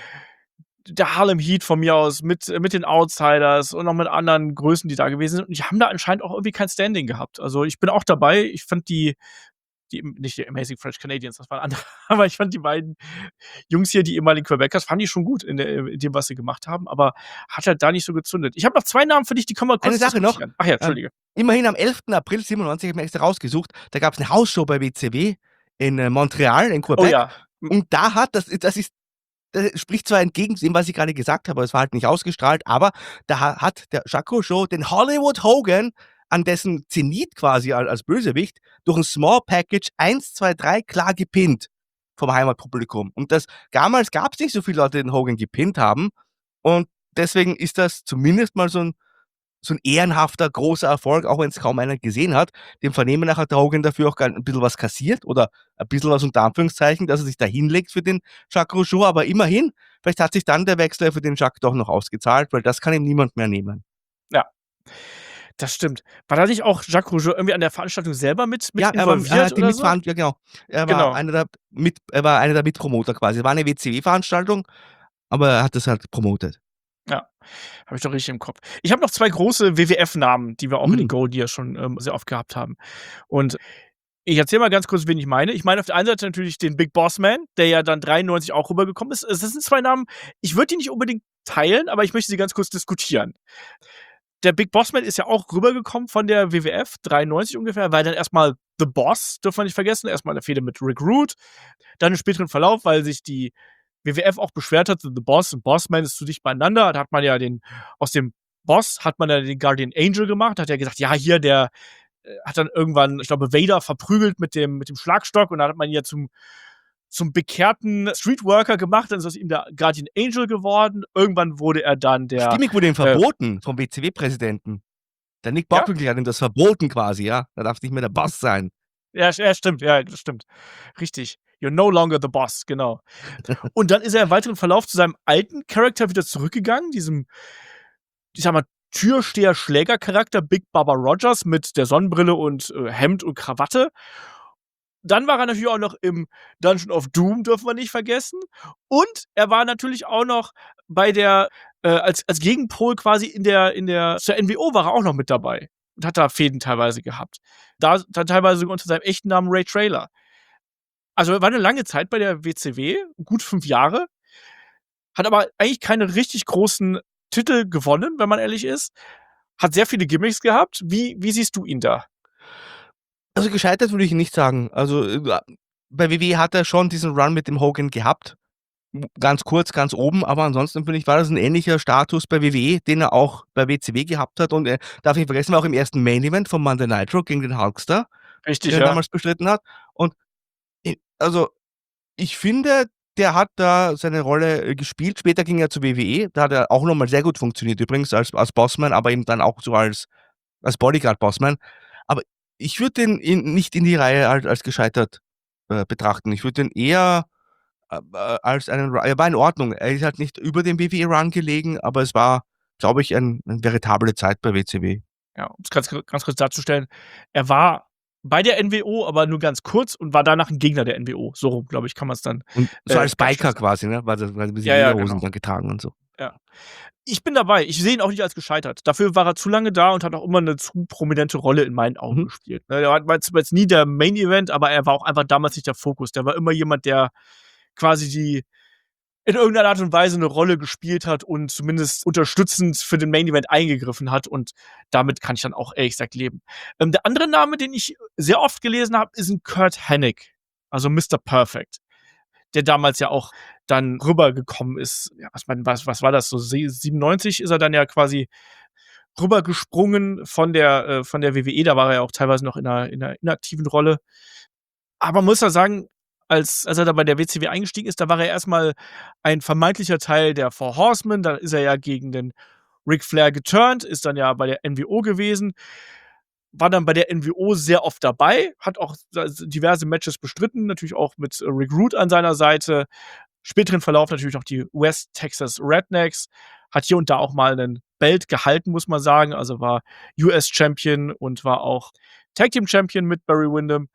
der Harlem Heat von mir aus, mit den Outsiders und noch mit anderen Größen, die da gewesen sind und die haben da anscheinend auch irgendwie kein Standing gehabt. Also, ich bin auch dabei. Ich fand die nicht die Amazing French Canadians, das waren andere, aber ich fand die beiden Jungs hier, die ehemaligen Quebecers, fand ich schon gut in dem, was sie gemacht haben, aber hat halt da nicht so gezündet. Ich habe noch 2 Namen für dich, die können wir kurz Eine Sache noch, diskutieren. Ach ja, entschuldige. immerhin am 11. April 97, ich habe mir extra rausgesucht, da gab's 'ne Hausshow bei WCW in, Montreal, in Oh Quebec. ja. Und da hat das spricht zwar entgegen dem, was ich gerade gesagt habe, aber es war halt nicht ausgestrahlt, aber da hat der Jacques Rougeau den Hollywood Hogan an dessen Zenit quasi als Bösewicht durch 'n Small Package 1, 2, 3 klar gepinnt vom Heimatpublikum. Und damals gab's nicht so viele Leute, die den Hogan gepinnt haben und deswegen ist das zumindest mal so 'n ehrenhafter, großer Erfolg, auch wenn's kaum einer gesehen hat. Dem Vernehmen nach hat der Hogan dafür auch 'n bisschen was kassiert oder ein bisschen was unter Anführungszeichen, dass er sich da hinlegt für den Jacques Rougeau, aber immerhin, vielleicht hat sich dann der Wechsel für den Jacques doch noch ausgezahlt, weil das kann ihm niemand mehr nehmen. Ja. Das stimmt. War da nicht auch Jacques Rougeau irgendwie an der Veranstaltung selber mit Ja, er involviert hat die oder so? ja genau. Genau. Er war einer der Mitpromoter quasi. Es war 'ne WCW-Veranstaltung, aber er hat das halt promotet. Ja, habe ich doch richtig im Kopf. Ich habe noch 2 große WWF-Namen, die wir auch in den Mhm. Gold Years schon, sehr oft gehabt haben. Und ich erzähle mal ganz kurz, wen ich meine. Ich meine auf der einen Seite natürlich den Big Boss Man, der ja dann 93 auch rübergekommen ist. Das sind 2 Namen, ich würde die nicht unbedingt teilen, aber ich möchte sie ganz kurz diskutieren. Der Big Boss Man ist ja auch rübergekommen von der WWF, 93 ungefähr, weil dann erst mal The Boss, dürfen wir nicht vergessen, erst mal 'ne Fehde mit Rick Rude, dann im späteren Verlauf, weil sich die WWF auch beschwert hat, The Boss und Bossman ist zu dicht beieinander, da hat man ja den aus dem Boss hat man ja den Guardian Angel gemacht, hat ja gesagt: „Ja, hier, der, hat dann irgendwann, ich glaube, Vader verprügelt mit dem Schlagstock und dann hat man ihn ja zum bekehrten Streetworker gemacht, dann ist aus ihm der Guardian Angel geworden. Irgendwann wurde er dann Das der, Gimmick wurde ihm äh verboten vom WCW-Präsidenten. Der Nick ja? Bockwinkel hat ihm das verboten quasi, ja. Er darf nicht mehr der Boss sein. Ja, stimmt, ja, das stimmt. Richtig. You're no longer the boss, genau. Und dann ist er im weiteren Verlauf zu seinem alten Charakter wieder zurückgegangen, diesem, ich sage mal, Türsteher-Schläger-Charakter Big Baba Rogers mit der Sonnenbrille und, Hemd und Krawatte. Dann war er natürlich auch noch im Dungeon of Doom, dürfen wir nicht vergessen. Und er war natürlich auch noch bei der als Gegenpol quasi in der zur NWO war er auch noch mit dabei und hat da Fäden teilweise gehabt. Da dann teilweise sogar unter seinem echten Namen Ray Traylor. Also, er war 'ne lange Zeit bei der WCW, gut 5 Jahre, hat aber eigentlich keine richtig großen Titel gewonnen, wenn man ehrlich ist. Hat sehr viele Gimmicks gehabt. Wie siehst du ihn da? Also, gescheitert würde ich nicht sagen. Also, bei WWE hat er schon diesen Run mit dem Hogan gehabt. Ganz kurz, ganz oben, aber ansonsten finde ich, war das 'n ähnlicher Status bei WWE, den er auch bei WCW gehabt hat und, darf nicht vergessen, war auch im ersten Main Event von Monday Nitro gegen den Hulkster, Richtig, den er ja. damals bestritten hat. Und also, ich finde, der hat da seine Rolle, gespielt. Später ging er zur WWE, da hat er auch noch mal sehr gut funktioniert übrigens als Bossman, aber eben dann auch so als Bodyguard Bossman. Aber ich würde ihn nicht in die Reihe als gescheitert, betrachten. Ich würde den eher, als einen Ru er war in Ordnung. Er ist halt nicht über dem WWE-Run gelegen, aber es war, glaube ich, 'ne veritable Zeit bei WCW. Ja, um's ganz kurz darzustellen, er war bei der NWO, aber nur ganz kurz und war danach 'n Gegner der NWO. So rum, glaube ich, kann man's dann, Und so als Biker abschließen. quasi, ne? Weil diese Ja, ja, Lederhosen genau. dann getragen und so. Ja. Ich bin dabei. Ich sehe ihn auch nicht als gescheitert. Dafür war er zu lange da und hat auch immer 'ne zu prominente Rolle in meinen Augen Mhm. gespielt, ne? Er war jetzt nie der Main Event, aber er war auch einfach damals nicht der Fokus. Der war immer jemand, der quasi die in irgendeiner Art und Weise 'ne Rolle gespielt hat und zumindest unterstützend für den Main Event eingegriffen hat und damit kann ich dann auch ehrlich gesagt leben. Der andere Name, den ich sehr oft gelesen habe, ist 'n Curt Hennig, also Mister Perfect, der damals ja auch dann rübergekommen ist. Ja, was war das so? 97 ist er dann ja quasi rübergesprungen von der WWE, da war er ja auch teilweise noch in 'ner inaktiven Rolle. Aber man muss ja sagen, als er da bei der WCW eingestiegen ist, da war er erst mal ein vermeintlicher Teil der Four Horsemen, dann ist er ja gegen den Ric Flair geturnt, ist dann ja bei der NWO gewesen, war dann bei der NWO sehr oft dabei, hat auch diverse Matches bestritten, natürlich auch mit Rick Rude an seiner Seite. Späteren Verlauf natürlich noch die West Texas Rednecks, hat hier und da auch mal 'nen Belt gehalten, muss man sagen, also war US Champion und war auch Tag Team Champion mit Barry Windham.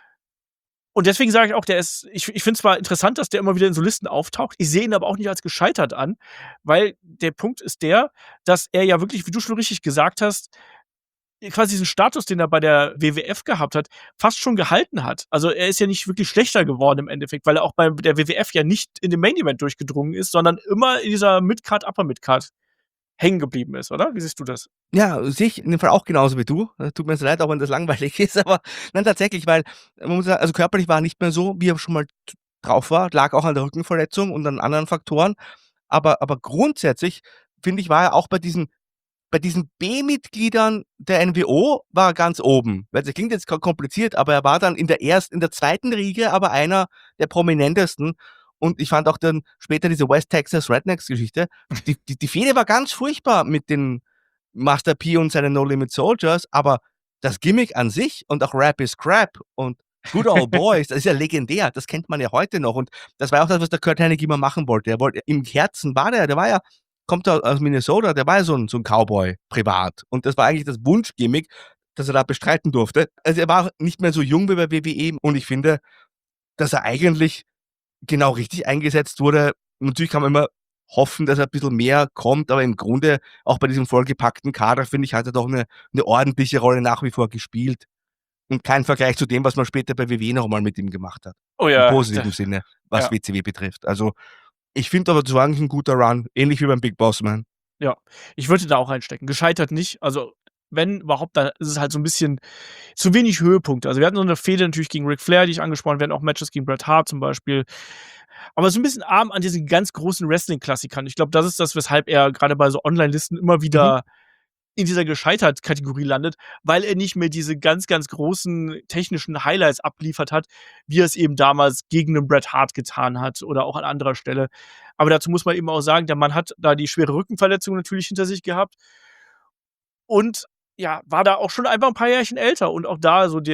Und deswegen sage ich auch, der ist ich finde zwar interessant, dass der immer wieder in so Listen auftaucht, ich sehe ihn aber auch nicht als gescheitert an, weil der Punkt ist der, dass er ja wirklich, wie du schon richtig gesagt hast, quasi diesen Status, den er bei der WWF gehabt hat, fast schon gehalten hat. Also, er ist ja nicht wirklich schlechter geworden im Endeffekt, weil er auch bei der WWF ja nicht in den Main Event durchgedrungen ist, sondern immer in dieser Midcard, Upper Midcard hängen geblieben ist, oder? Wie siehst du das? Ja, sehe ich in dem Fall auch genauso wie du. Tut mir so leid, auch wenn das langweilig ist, aber nein, tatsächlich, weil man muss sagen, also körperlich war er nicht mehr so, wie er schon mal drauf war. Lag auch an der Rückenverletzung und an anderen Faktoren. Aber grundsätzlich, finde ich, war er auch bei diesen B-Mitgliedern der NWO war er ganz oben. Weil das klingt jetzt kompliziert, aber er war dann in der zweiten Riege, aber einer der prominentesten. Und ich fand auch dann später diese West Texas Rednecks Geschichte, die Fehde war ganz furchtbar mit den Master P und seinen No Limit Soldiers, aber das Gimmick an sich und auch Rap is Crap und Good Old Boys, das ist ja legendär, das kennt man ja heute noch und das war auch das, was der Curt Hennig immer machen wollte. Er wollte im Herzen war der war ja kommt aus Minnesota, der war ja so ein Cowboy privat. Und das war eigentlich das Wunschgimmick, das er da bestreiten durfte. Also er war nicht mehr so jung wie bei WWE und ich finde, dass er eigentlich genau richtig eingesetzt wurde. Natürlich kann man immer hoffen, dass er ein bisschen mehr kommt, aber im Grunde, auch bei diesem vollgepackten Kader, finde ich, hat er doch eine ordentliche Rolle nach wie vor gespielt. Und kein Vergleich zu dem, was man später bei WWE noch mal mit ihm gemacht hat. Oh Im ja, positiven Sinne, was ja, WCW betrifft. Also, ich finde aber, das war eigentlich 'n guter Run, ähnlich wie beim Big Boss Man. ja. Ich würde da auch einstecken. Gescheitert nicht. Also, wenn überhaupt, dann ist es halt so 'n bisschen zu wenig Höhepunkte. Also, wir hatten so 'ne Fehde natürlich gegen Ric Flair, die ich angesprochen habe. Wir hatten auch Matches gegen Bret Hart zum Beispiel. Aber so 'n bisschen arm an diesen ganz großen Wrestling-Klassikern. Ich glaube, das ist das, weshalb er grade bei so Online-Listen immer Mhm. wieder in dieser Gescheitert-Kategorie landet, weil er nicht mehr diese ganz, ganz großen technischen Highlights abliefert hat, wie er es eben damals gegen 'nen Bret Hart getan hat oder auch an anderer Stelle. Aber dazu muss man eben auch sagen, der Mann hat da die schwere Rückenverletzung natürlich hinter sich gehabt und, ja, war da auch schon einfach 'n paar Jährchen älter und auch da so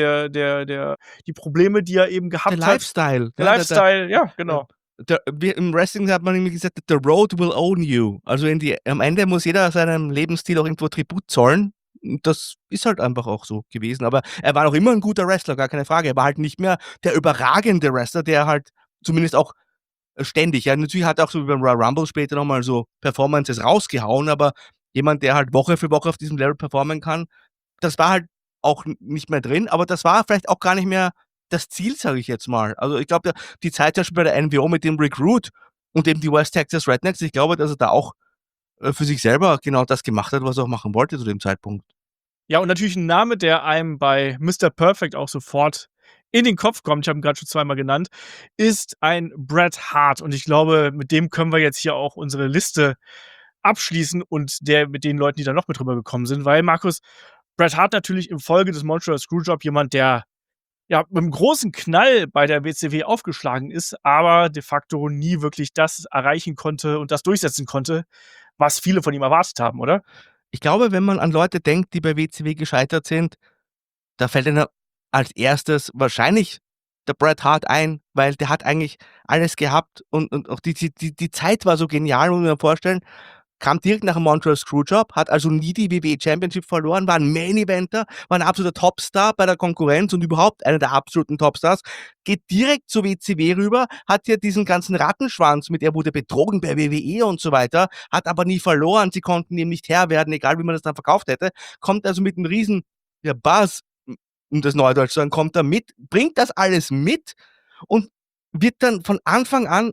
die Probleme, die er eben Der gehabt hat, Lifestyle, der ne, Lifestyle, ja, äh, genau. im Wrestling hat man irgendwie gesagt: „The road will own you." Also, am Ende muss jeder seinem Lebensstil auch irgendwo Tribut zollen. Und das ist halt einfach auch so gewesen. Aber er war noch immer 'n guter Wrestler, gar keine Frage. Er war halt nicht mehr der überragende Wrestler, der halt zumindest auch ständig, ja, natürlich hat er auch so wie beim Royal Rumble später noch mal so Performances rausgehauen, aber jemand, der halt Woche für Woche auf diesem Level performen kann, das war halt auch nicht mehr drin, aber das war vielleicht auch gar nicht mehr das Ziel, sage ich jetzt mal. Also, ich glaube, die Zeit zum Beispiel bei der NWO mit dem Rick Rude und eben die West Texas Rednecks, ich glaube, dass er da auch, für sich selber genau das gemacht hat, was er auch machen wollte zu dem Zeitpunkt. Ja, und natürlich 'n Name, der einem bei Mister Perfect auch sofort in den Kopf kommt, ich habe ihn grad schon zweimal genannt, ist ein Bret Hart. Und ich glaube, mit dem können wir jetzt hier auch unsere Liste abschließen und mit den Leuten, die da noch mit rübergekommen sind, weil Markus, Bret Hart natürlich im Folge des Montreal Screwjob jemand, der, ja, mit'm großen Knall bei der WCW aufgeschlagen ist, aber de facto nie wirklich das erreichen konnte und das durchsetzen konnte, was viele von ihm erwartet haben, oder? Ich glaube, wenn man an Leute denkt, die bei WCW gescheitert sind, da fällt einem als Erstes wahrscheinlich der Bret Hart ein, weil der hat eigentlich alles gehabt und auch die Zeit war so genial, muss man sich vorstellen. Kam direkt nach dem Montreal Screwjob, hat also nie die WWE Championship verloren, war 'n Main Eventer, war 'n absoluter Topstar bei der Konkurrenz und überhaupt einer der absoluten Topstars. Geht direkt zur WCW rüber, hat ja diesen ganzen Rattenschwanz, mit er wurde betrogen bei WWE und so weiter, hat aber nie verloren. Sie konnten ihm nicht Herr werden, egal wie man das dann verkauft hätte. Kommt also mit 'nem riesen, ja, Buzz, um das Neudeutsch zu sagen, kommt er mit, bringt das alles mit und wird dann von Anfang an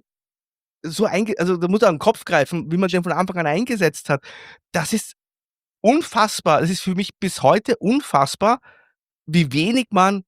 so also, da muss er an 'n Kopf greifen, wie man den von Anfang an eingesetzt hat. Das ist unfassbar. Das ist für mich bis heute unfassbar, wie wenig man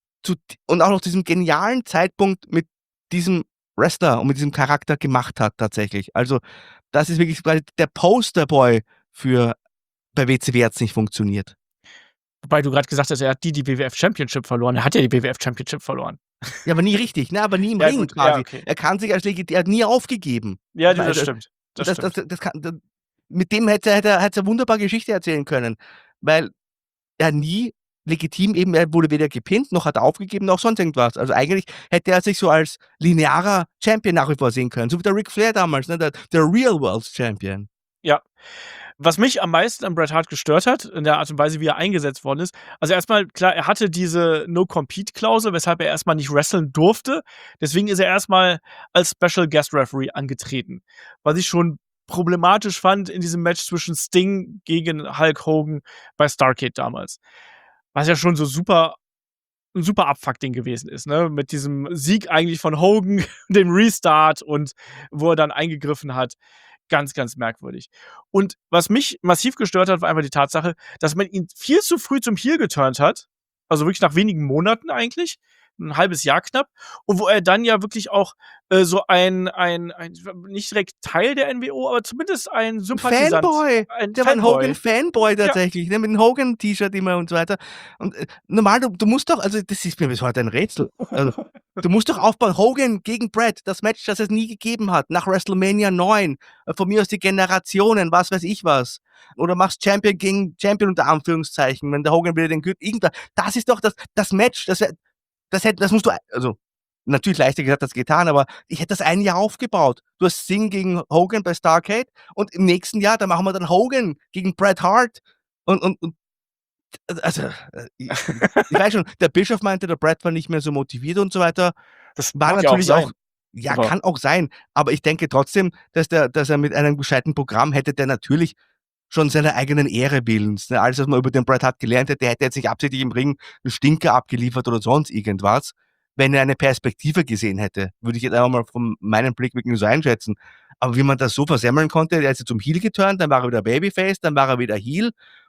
und auch noch diesem genialen Zeitpunkt mit diesem Wrestler und mit diesem Charakter gemacht hat tatsächlich. Also, das ist wirklich quasi der Posterboy für bei WCW hat's nicht funktioniert. Wobei du grad gesagt hast, er hat die WWF Championship verloren. Er hat ja die WWF Championship verloren. Ja, aber nie richtig, ne, aber nie im Ja Ring gut, ja, quasi. okay. Er kann sich als er hat nie aufgegeben. Ja, Weil das stimmt. Das stimmt. das kann mit dem hätte er wunderbar Geschichte erzählen können, weil er nie legitim eben er wurde weder gepinnt, noch hat er aufgegeben, noch sonst irgendwas. Also, eigentlich hätte er sich so als linearer Champion nach wie vor sehen können, so wie der Ric Flair damals, ne, der Real World Champion. Ja. Was mich am meisten an Bret Hart gestört hat, in der Art und Weise, wie er eingesetzt worden ist, also erstmal klar, er hatte diese No-Compete-Klausel, weshalb er erstmal nicht wresteln durfte. Deswegen ist er erstmal als Special Guest Referee angetreten. Was ich schon problematisch fand in diesem Match zwischen Sting gegen Hulk Hogan bei Starrcade damals. Was ja schon so 'n super Abfuck-Ding gewesen ist, ne? Mit diesem Sieg eigentlich von Hogan, dem Restart und wo er dann eingegriffen hat. Ganz, ganz merkwürdig. Und was mich massiv gestört hat, war einfach die Tatsache, dass man ihn viel zu früh zum Heel geturnt hat. Also wirklich nach wenigen Monaten eigentlich, 'n halbes Jahr knapp. Und wo er dann ja wirklich auch, so ein nicht direkt Teil der NWO, aber zumindest ein Sympathisant, Fanboy! ein Der war 'n Fanboy. Hogan-Fanboy Ja. tatsächlich, ne, mit 'nem Hogan-T-Shirt immer und so weiter. Und, normal, du musst doch also, das ist mir bis heute ein Rätsel. Also, du musst doch aufbauen, Hogan gegen Bret, das Match, das es nie gegeben hat, nach WrestleMania 9, von mir aus die Generationen, was weiß ich was. Oder machst Champion gegen Champion unter Anführungszeichen, wenn der Hogan wieder den Gürtel das ist doch das Match, das musst du also natürlich leichter gesagt als getan, aber ich hätte das ein Jahr aufgebaut. Du hast Sting gegen Hogan bei Starrcade und im nächsten Jahr, da machen wir dann Hogan gegen Bret Hart und also, ich weiß schon, der Bischof meinte, der Bret war nicht mehr so motiviert und so weiter. Das War mag ja auch natürlich auch sein, ja, aber kann auch sein, aber ich denke trotzdem, dass er mit einem gescheiten Programm hätte der natürlich schon seiner eigenen Ehre willens, ne? Alles, was man über den Bret Hart gelernt hätte, der hätte jetzt nicht absichtlich im Ring 'n Stinker abgeliefert oder sonst irgendwas, wenn er eine Perspektive gesehen hätte. Würde ich jetzt einfach mal von meinem Blickwinkel so einschätzen. Aber wie man das so versemmeln konnte, der ist ja zum Heel geturnt, dann war er wieder Babyface, dann war er wieder Heel.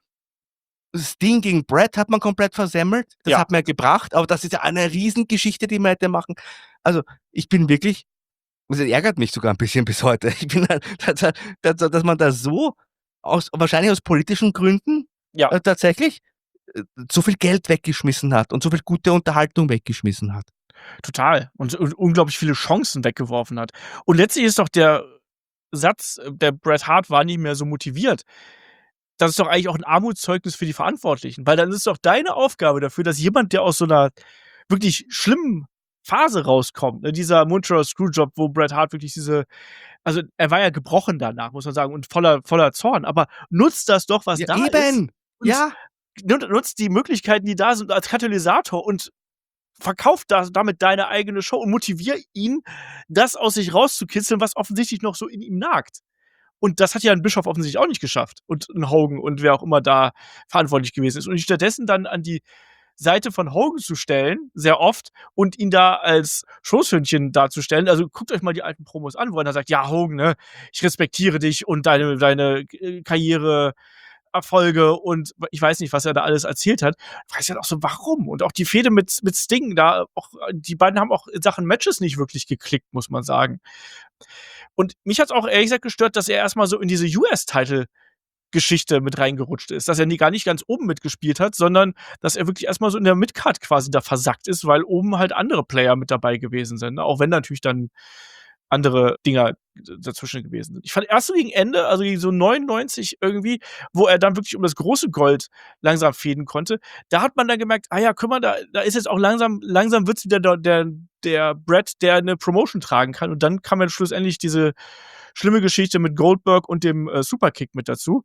Sting gegen Bret hat man komplett versemmelt. Das ja, hat man ja gebracht, aber das ist ja eine Riesengeschichte, die man hätte machen. Also, ich bin wirklich das ärgert mich sogar 'n bisschen bis heute. Ich bin halt dass man da so aus wahrscheinlich aus politischen Gründen, ja. tatsächlich, so viel Geld weggeschmissen hat und so viel gute Unterhaltung weggeschmissen hat. Total. Und unglaublich viele Chancen weggeworfen hat. Und letztlich ist doch der Satz, der Bret Hart war nicht mehr so motiviert. Das ist doch eigentlich auch 'n Armutszeugnis für die Verantwortlichen, weil dann ist doch deine Aufgabe dafür, dass jemand, der aus so 'ner wirklich schlimmen Phase rauskommt, ne, dieser Montreal Screwjob, wo Bret Hart wirklich also, er war ja gebrochen danach, muss man sagen, und voller Zorn, aber nutzt das doch, was Ja, da ist eben. und Ja. nutzt die Möglichkeiten, die da sind, als Katalysator und verkauf damit deine eigene Show und motivier ihn, das aus sich rauszukitzeln, was offensichtlich noch so in ihm nagt. Und das hat ja 'n Bischof offensichtlich auch nicht geschafft und 'n Hogan und wer auch immer da verantwortlich gewesen ist. Und ihn stattdessen dann an die Seite von Hogan zu stellen, sehr oft, und ihn da als Schoßhündchen darzustellen. Also, guckt euch mal die alten Promos an, wo er dann sagt: „Ja, Hogan, ne, ich respektiere dich und deine Karriereerfolge“ und ich weiß nicht, was er da alles erzählt hat. Weiß ja auch so, warum? Und auch die Fehde mit Sting da auch die beiden haben auch in Sachen Matches nicht wirklich geklickt, muss man sagen. Und mich hat's auch ehrlich gesagt gestört, dass er erst mal so in diese US-Title Geschichte mit reingerutscht ist, dass er gar nicht ganz oben mitgespielt hat, sondern dass er wirklich erst mal so in der Midcard quasi da versackt ist, weil oben halt andere Player mit dabei gewesen sind, ne? Auch wenn natürlich dann andere Dinger dazwischen gewesen sind. Ich fand erst so gegen Ende, also gegen so 99 irgendwie, wo er dann wirklich um das große Gold langsam fehden konnte, da hat man dann gemerkt: „Ah ja, guck mal, da ist jetzt auch langsam wird's wieder der Bret, der 'ne Promotion tragen kann.“ Und dann kam ja schlussendlich diese schlimme Geschichte mit Goldberg und dem, Superkick mit dazu.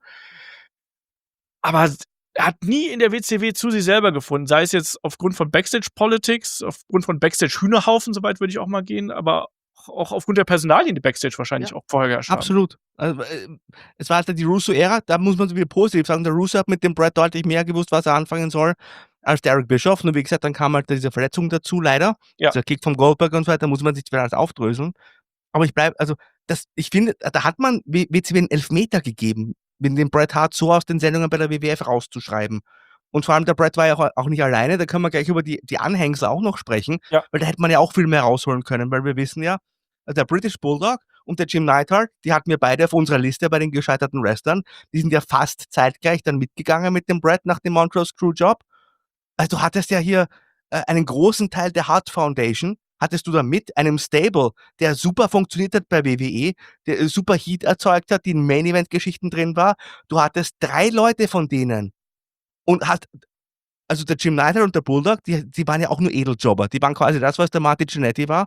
Aber er hat nie in der WCW zu sich selber gefunden, sei es jetzt aufgrund von Backstage-Politics, aufgrund von Backstage-Hühnerhaufen, so weit würde ich auch mal gehen, aber auch aufgrund der Personalien, die Backstage Ja. wahrscheinlich auch vorher geherrscht haben. Absolut. Also, es war halt die Russo-Ära, da muss man wieder positiv sagen, der Russo hat mit dem Bret deutlich mehr gewusst, was er anfangen soll, als der Eric Bischoff. Nur wie gesagt, dann kam halt diese Verletzung dazu leider. Ja, Dieser Kick vom Goldberg und so weiter, muss man sich wieder alles aufdröseln. Aber ich finde, da hat man WCW 'n Elfmeter gegeben, mit dem Bret Hart so aus den Sendungen bei der WWF rauszuschreiben. Und vor allem der Bret war ja auch nicht alleine, da können wir gleich über die Anhängsel auch noch sprechen, ja. weil da hätte man ja auch viel mehr rausholen können, weil wir wissen ja, der British Bulldog und der Jim Neidhart, die hatten wir beide auf unserer Liste bei den gescheiterten Wrestlern. Die sind ja fast zeitgleich dann mitgegangen mit dem Bret nach dem Montreal Screwjob. Also, du hattest ja hier, einen großen Teil der Hart Foundation hattest du da mit einem Stable, der super funktioniert hat bei WWE, der, super Heat erzeugt hat, die in Main-Event-Geschichten drin war. Du hattest 3 Leute von denen und also, der Jim Neidhart und der Bulldog, die waren ja auch nur Edeljobber. Die waren quasi das, was der Marty Jannetty war.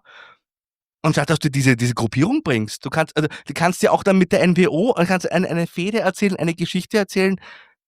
Und statt dass du diese Gruppierung bringst, du kannst ja auch dann mit der NWO kannst eine Fehde erzählen, eine Geschichte erzählen.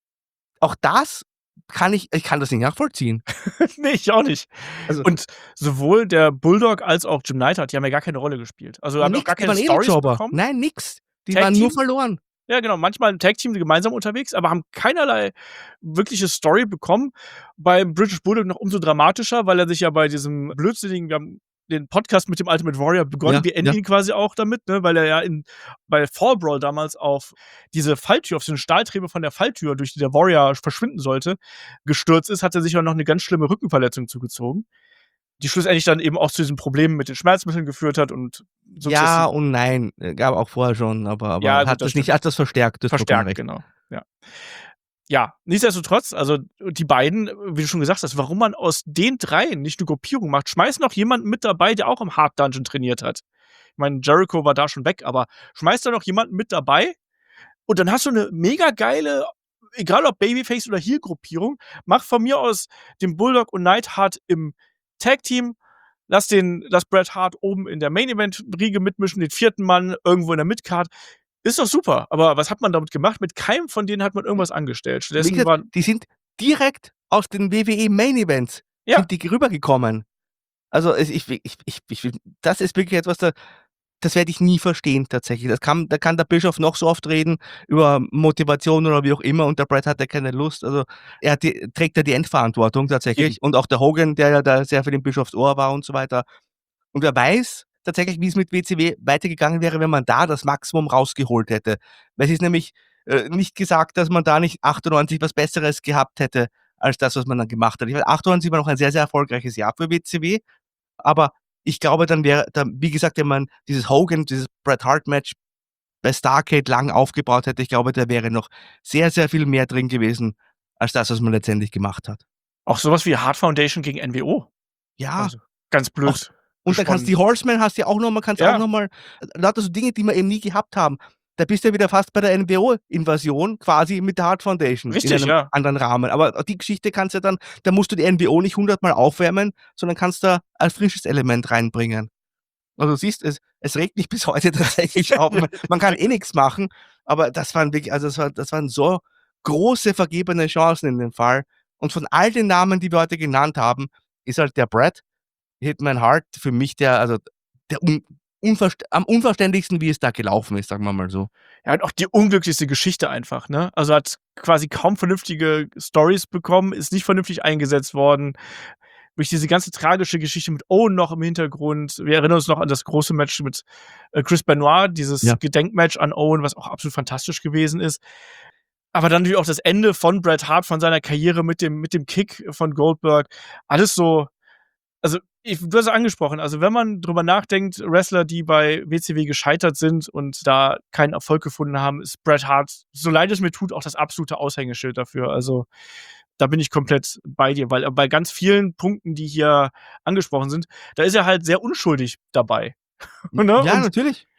Auch das ich kann das nicht nachvollziehen. Ne, ich auch nicht. Also, Und sowohl der Bulldog als auch Jim Neidhart, die haben ja gar keine Rolle gespielt. Also, haben auch nix, gar die keine waren Storys Edeljobber. bekommen. Nein, nix. Die waren nur Tag-Team verloren. Ja, genau, manchmal im Tag-Team gemeinsam unterwegs, aber haben keinerlei wirkliche Story bekommen. Beim British Bulldog noch umso dramatischer, weil er sich ja bei diesem blödsinnigen wir haben den Podcast mit dem Ultimate Warrior begonnen, Ja, wir enden ja. ihn quasi auch damit, ne, weil er ja bei Fall Brawl damals auf diese Falltür, auf so 'ne Stahltrebe von der Falltür, durch die der Warrior verschwinden sollte, gestürzt ist, hat er sich auch noch 'ne ganz schlimme Rückenverletzung zugezogen, die schlussendlich dann eben auch zu diesen Problemen mit den Schmerzmitteln geführt hat und Ja sukzessive und nein. Gab auch vorher schon, ja, aber gut, das stimmt. hat das verstärkt, du hast vollkommen Verstärkt, recht. genau, ja. Ja, meine, also die beiden, wie du schon gesagt hast, warum man aus den dreien nicht 'ne Gruppierung macht. Schmeiß noch jemanden mit dabei, der auch im Hard Dungeon trainiert hat. Ich meine, Jericho war da schon weg, aber schmeiß da noch jemanden mit dabei und dann hast du 'ne mega geile, egal ob Babyface oder Heel-Gruppierung. Mach von mir aus den Bulldog und Neidhart im Tag-Team, lass Bret Hart oben in der Main-Event-Riege mitmischen, den 4. Mann irgendwo in der Midcard. Ist doch super, aber was hat man damit gemacht? Mit keinem von denen hat man irgendwas angestellt. Wie Stattdessen gesagt, waren die sind direkt aus den WWE Main Events ja, sind die rübergekommen. Also, ich finde, das ist wirklich etwas, das werde ich nie verstehen tatsächlich. Da kann der Bischof noch so oft reden über Motivation oder wie auch immer und der Bret hat ja keine Lust. Also, trägt ja die Endverantwortung eben. tatsächlich und auch der Hogan, der ja da sehr für den Bischofs Ohr war und so weiter. Und wer weiß tatsächlich, wie es mit WCW weitergegangen wäre, wenn man da das Maximum rausgeholt hätte. Weil es ist nämlich, nicht gesagt, dass man da nicht 98 was Besseres gehabt hätte, als das, was man dann gemacht hat. Ich meine, 98 war noch ein sehr, sehr erfolgreiches Jahr für WCW, aber ich glaube, dann wäre wie gesagt, wenn man dieses Bret Hart Match bei Starrcade lang aufgebaut hätte, ich glaube, da wäre noch sehr, sehr viel mehr drin gewesen, als das, was man letztendlich gemacht hat. Auch sowas wie Hart Foundation gegen NWO. Ja, Also, ganz auch blöd und dann kannst gesponnen. die Horsemen hast ja auch noch Ja, lauter so Dinge, die wir eben nie gehabt haben. Da bist du ja wieder fast bei der NWO-Invasion quasi mit der Hart Foundation in richtig, einem ja. anderen Rahmen. Aber die Geschichte kannst du dann da musst du die NWO nicht 100-mal aufwärmen, sondern kannst da ein frisches Element reinbringen. Also, du siehst, es regt mich bis heute tatsächlich auf. Man kann eh nix machen, aber das waren wirklich also, das waren so große vergebene Chancen in dem Fall. Und von all den Namen, die wir heute genannt haben, ist halt der Bret Hitman Hart für mich der am unverständlichsten, wie es da gelaufen ist, sagen wir mal so. Ja, und auch die unglücklichste Geschichte einfach, ne? Also, hat quasi kaum vernünftige Storys bekommen, ist nicht vernünftig eingesetzt worden. Durch diese ganze tragische Geschichte mit Owen noch im Hintergrund. Wir erinnern uns noch an das große Match mit, Chris Benoit, dieses Ja. Gedenkmatch an Owen, was auch absolut fantastisch gewesen ist. Aber dann natürlich auch das Ende von Bret Hart, von seiner Karriere mit dem Kick von Goldberg. Alles so also, du hast es angesprochen, also, wenn man drüber nachdenkt, Wrestler, die bei WCW gescheitert sind und da keinen Erfolg gefunden haben, ist Bret Hart, so leid es mir tut, auch das absolute Aushängeschild dafür. Also, da bin ich komplett bei dir, weil bei ganz vielen Punkten, die hier angesprochen sind, da ist er halt sehr unschuldig dabei, ne? Ja, Und natürlich.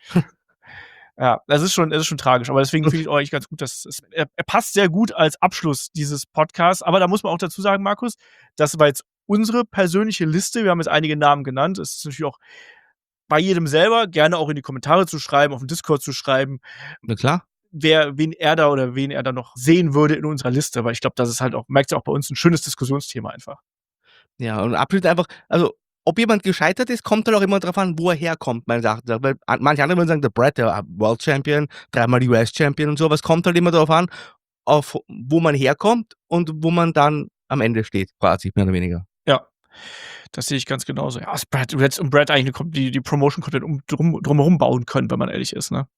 ja, es ist schon tragisch, aber deswegen finde ich auch eigentlich ganz gut, dass er passt sehr gut als Abschluss dieses Podcasts. Aber da muss man auch dazu sagen, Markus, das war jetzt unsere persönliche Liste. Wir haben jetzt einige Namen genannt. Es ist natürlich auch bei jedem selber gerne auch in die Kommentare zu schreiben, auf dem Discord zu schreiben, Na klar. wen er da oder wen er da noch sehen würde in unserer Liste. Weil ich glaube, das ist halt auch, merkt ihr auch bei uns, ein schönes Diskussionsthema einfach. Ja, und absolut einfach also, ob jemand gescheitert ist, kommt halt auch immer drauf an, wo er herkommt, meines Erachtens. Weil manche andere würden sagen, der Bret, der World Champion, dreimal US Champion und so, aber es kommt halt immer darauf an, auf wo man herkommt und wo man dann am Ende steht, quasi, mehr oder weniger. Ja, das sehe ich ganz genauso. Ja, du hättest um Brad eigentlich die Promotion komplett drumherum bauen können, wenn man ehrlich ist, ne?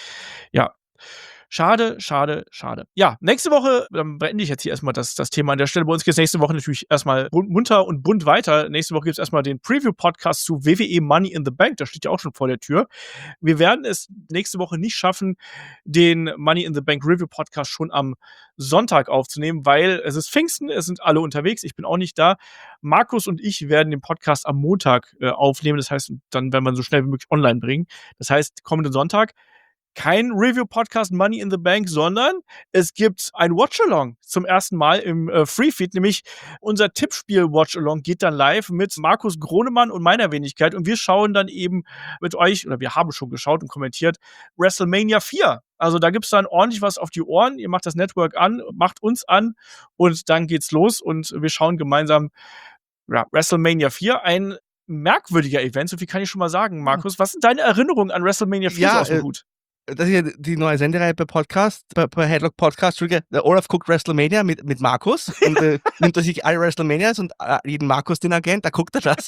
Ja. Schade, schade, schade. Ja, nächste Woche, dann beende ich jetzt hier erstmal das Thema an der Stelle. Bei uns geht's nächste Woche natürlich erstmal munter und bunt weiter. Nächste Woche gibt's erstmal den Preview-Podcast zu WWE Money in the Bank. Das steht ja auch schon vor der Tür. Wir werden es nächste Woche nicht schaffen, den Money in the Bank Review-Podcast schon am Sonntag aufzunehmen, weil es ist Pfingsten, es sind alle unterwegs, ich bin auch nicht da. Markus und ich werden den Podcast am Montag aufnehmen. Das heißt, dann werden wir so schnell wie möglich online bringen. Das heißt, kommenden Sonntag kein Review-Podcast Money in the Bank, sondern es gibt ein Watch-Along zum ersten Mal im Free-Feed, nämlich unser Tippspiel-Watch-Along geht dann live mit Markus Gronemann und meiner Wenigkeit und wir schauen dann eben mit euch, oder wir haben schon geschaut und kommentiert, WrestleMania 4. Also da gibt's dann ordentlich was auf die Ohren. Ihr macht das Network an, macht uns an und dann geht's los und wir schauen gemeinsam WrestleMania 4, ein merkwürdiger Event, so viel kann ich schon mal sagen, Markus. Was sind deine Erinnerungen an WrestleMania 4 so Ja, aus dem Hut? das ist ja die neue Sendereihe bei Headlock Podcast, Entschuldige, der Olaf guckt WrestleMania mit Markus und nimmt er sich alle WrestleManias und jeden Markus, den er kennt, da guckt er das.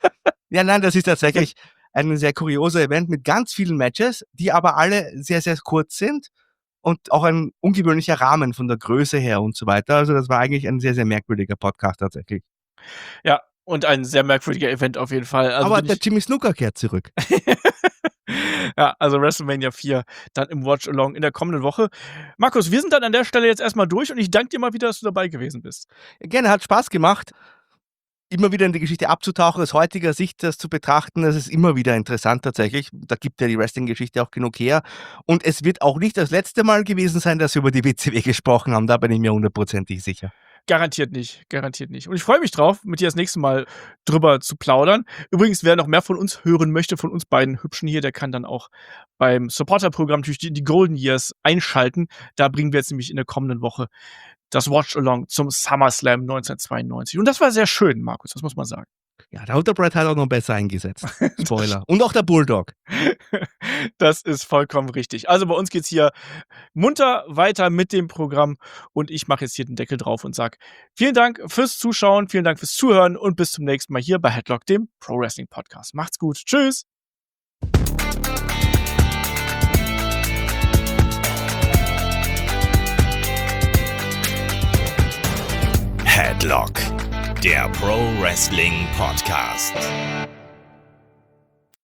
Ja, nein, das ist tatsächlich ein sehr kurioser Event mit ganz vielen Matches, die aber alle sehr, sehr kurz sind und auch ein ungewöhnlicher Rahmen von der Größe her und so weiter. Also das war eigentlich ein sehr, sehr merkwürdiger Podcast tatsächlich. Ja, und ein sehr merkwürdiger Event auf jeden Fall. Also Aber der Jimmy Snuka kehrt zurück. ja, also WrestleMania 4 dann im Watch-Along in der kommenden Woche. Markus, wir sind dann an der Stelle jetzt erstmal durch und ich danke dir mal wieder, dass du dabei gewesen bist. Gerne, hat Spaß gemacht. Immer wieder in die Geschichte abzutauchen, aus heutiger Sicht das zu betrachten, das ist immer wieder interessant tatsächlich. Da gibt ja die Wrestling-Geschichte auch genug her. Und es wird auch nicht das letzte Mal gewesen sein, dass wir über die WCW gesprochen haben, da bin ich mir hundertprozentig sicher. Garantiert nicht, garantiert nicht. Und ich freue mich drauf, mit dir das nächste Mal drüber zu plaudern. Übrigens, wer noch mehr von uns hören möchte, von uns beiden Hübschen hier, der kann dann auch beim Supporter-Programm natürlich die Golden Years einschalten. Da bringen wir jetzt nämlich in der kommenden Woche das Watch-Along zum SummerSlam 1992. Und das war sehr schön, Markus, das muss man sagen. Ja, der Hunter Brett hat auch noch besser eingesetzt. Spoiler. Und auch der Bulldog. Das ist vollkommen richtig. Also bei uns geht's hier munter weiter mit dem Programm und ich mache jetzt hier den Deckel drauf und sage vielen Dank fürs Zuschauen, vielen Dank fürs Zuhören und bis zum nächsten Mal hier bei Headlock, dem Pro Wrestling Podcast. Macht's gut. Tschüss. Headlock, der Pro Wrestling Podcast.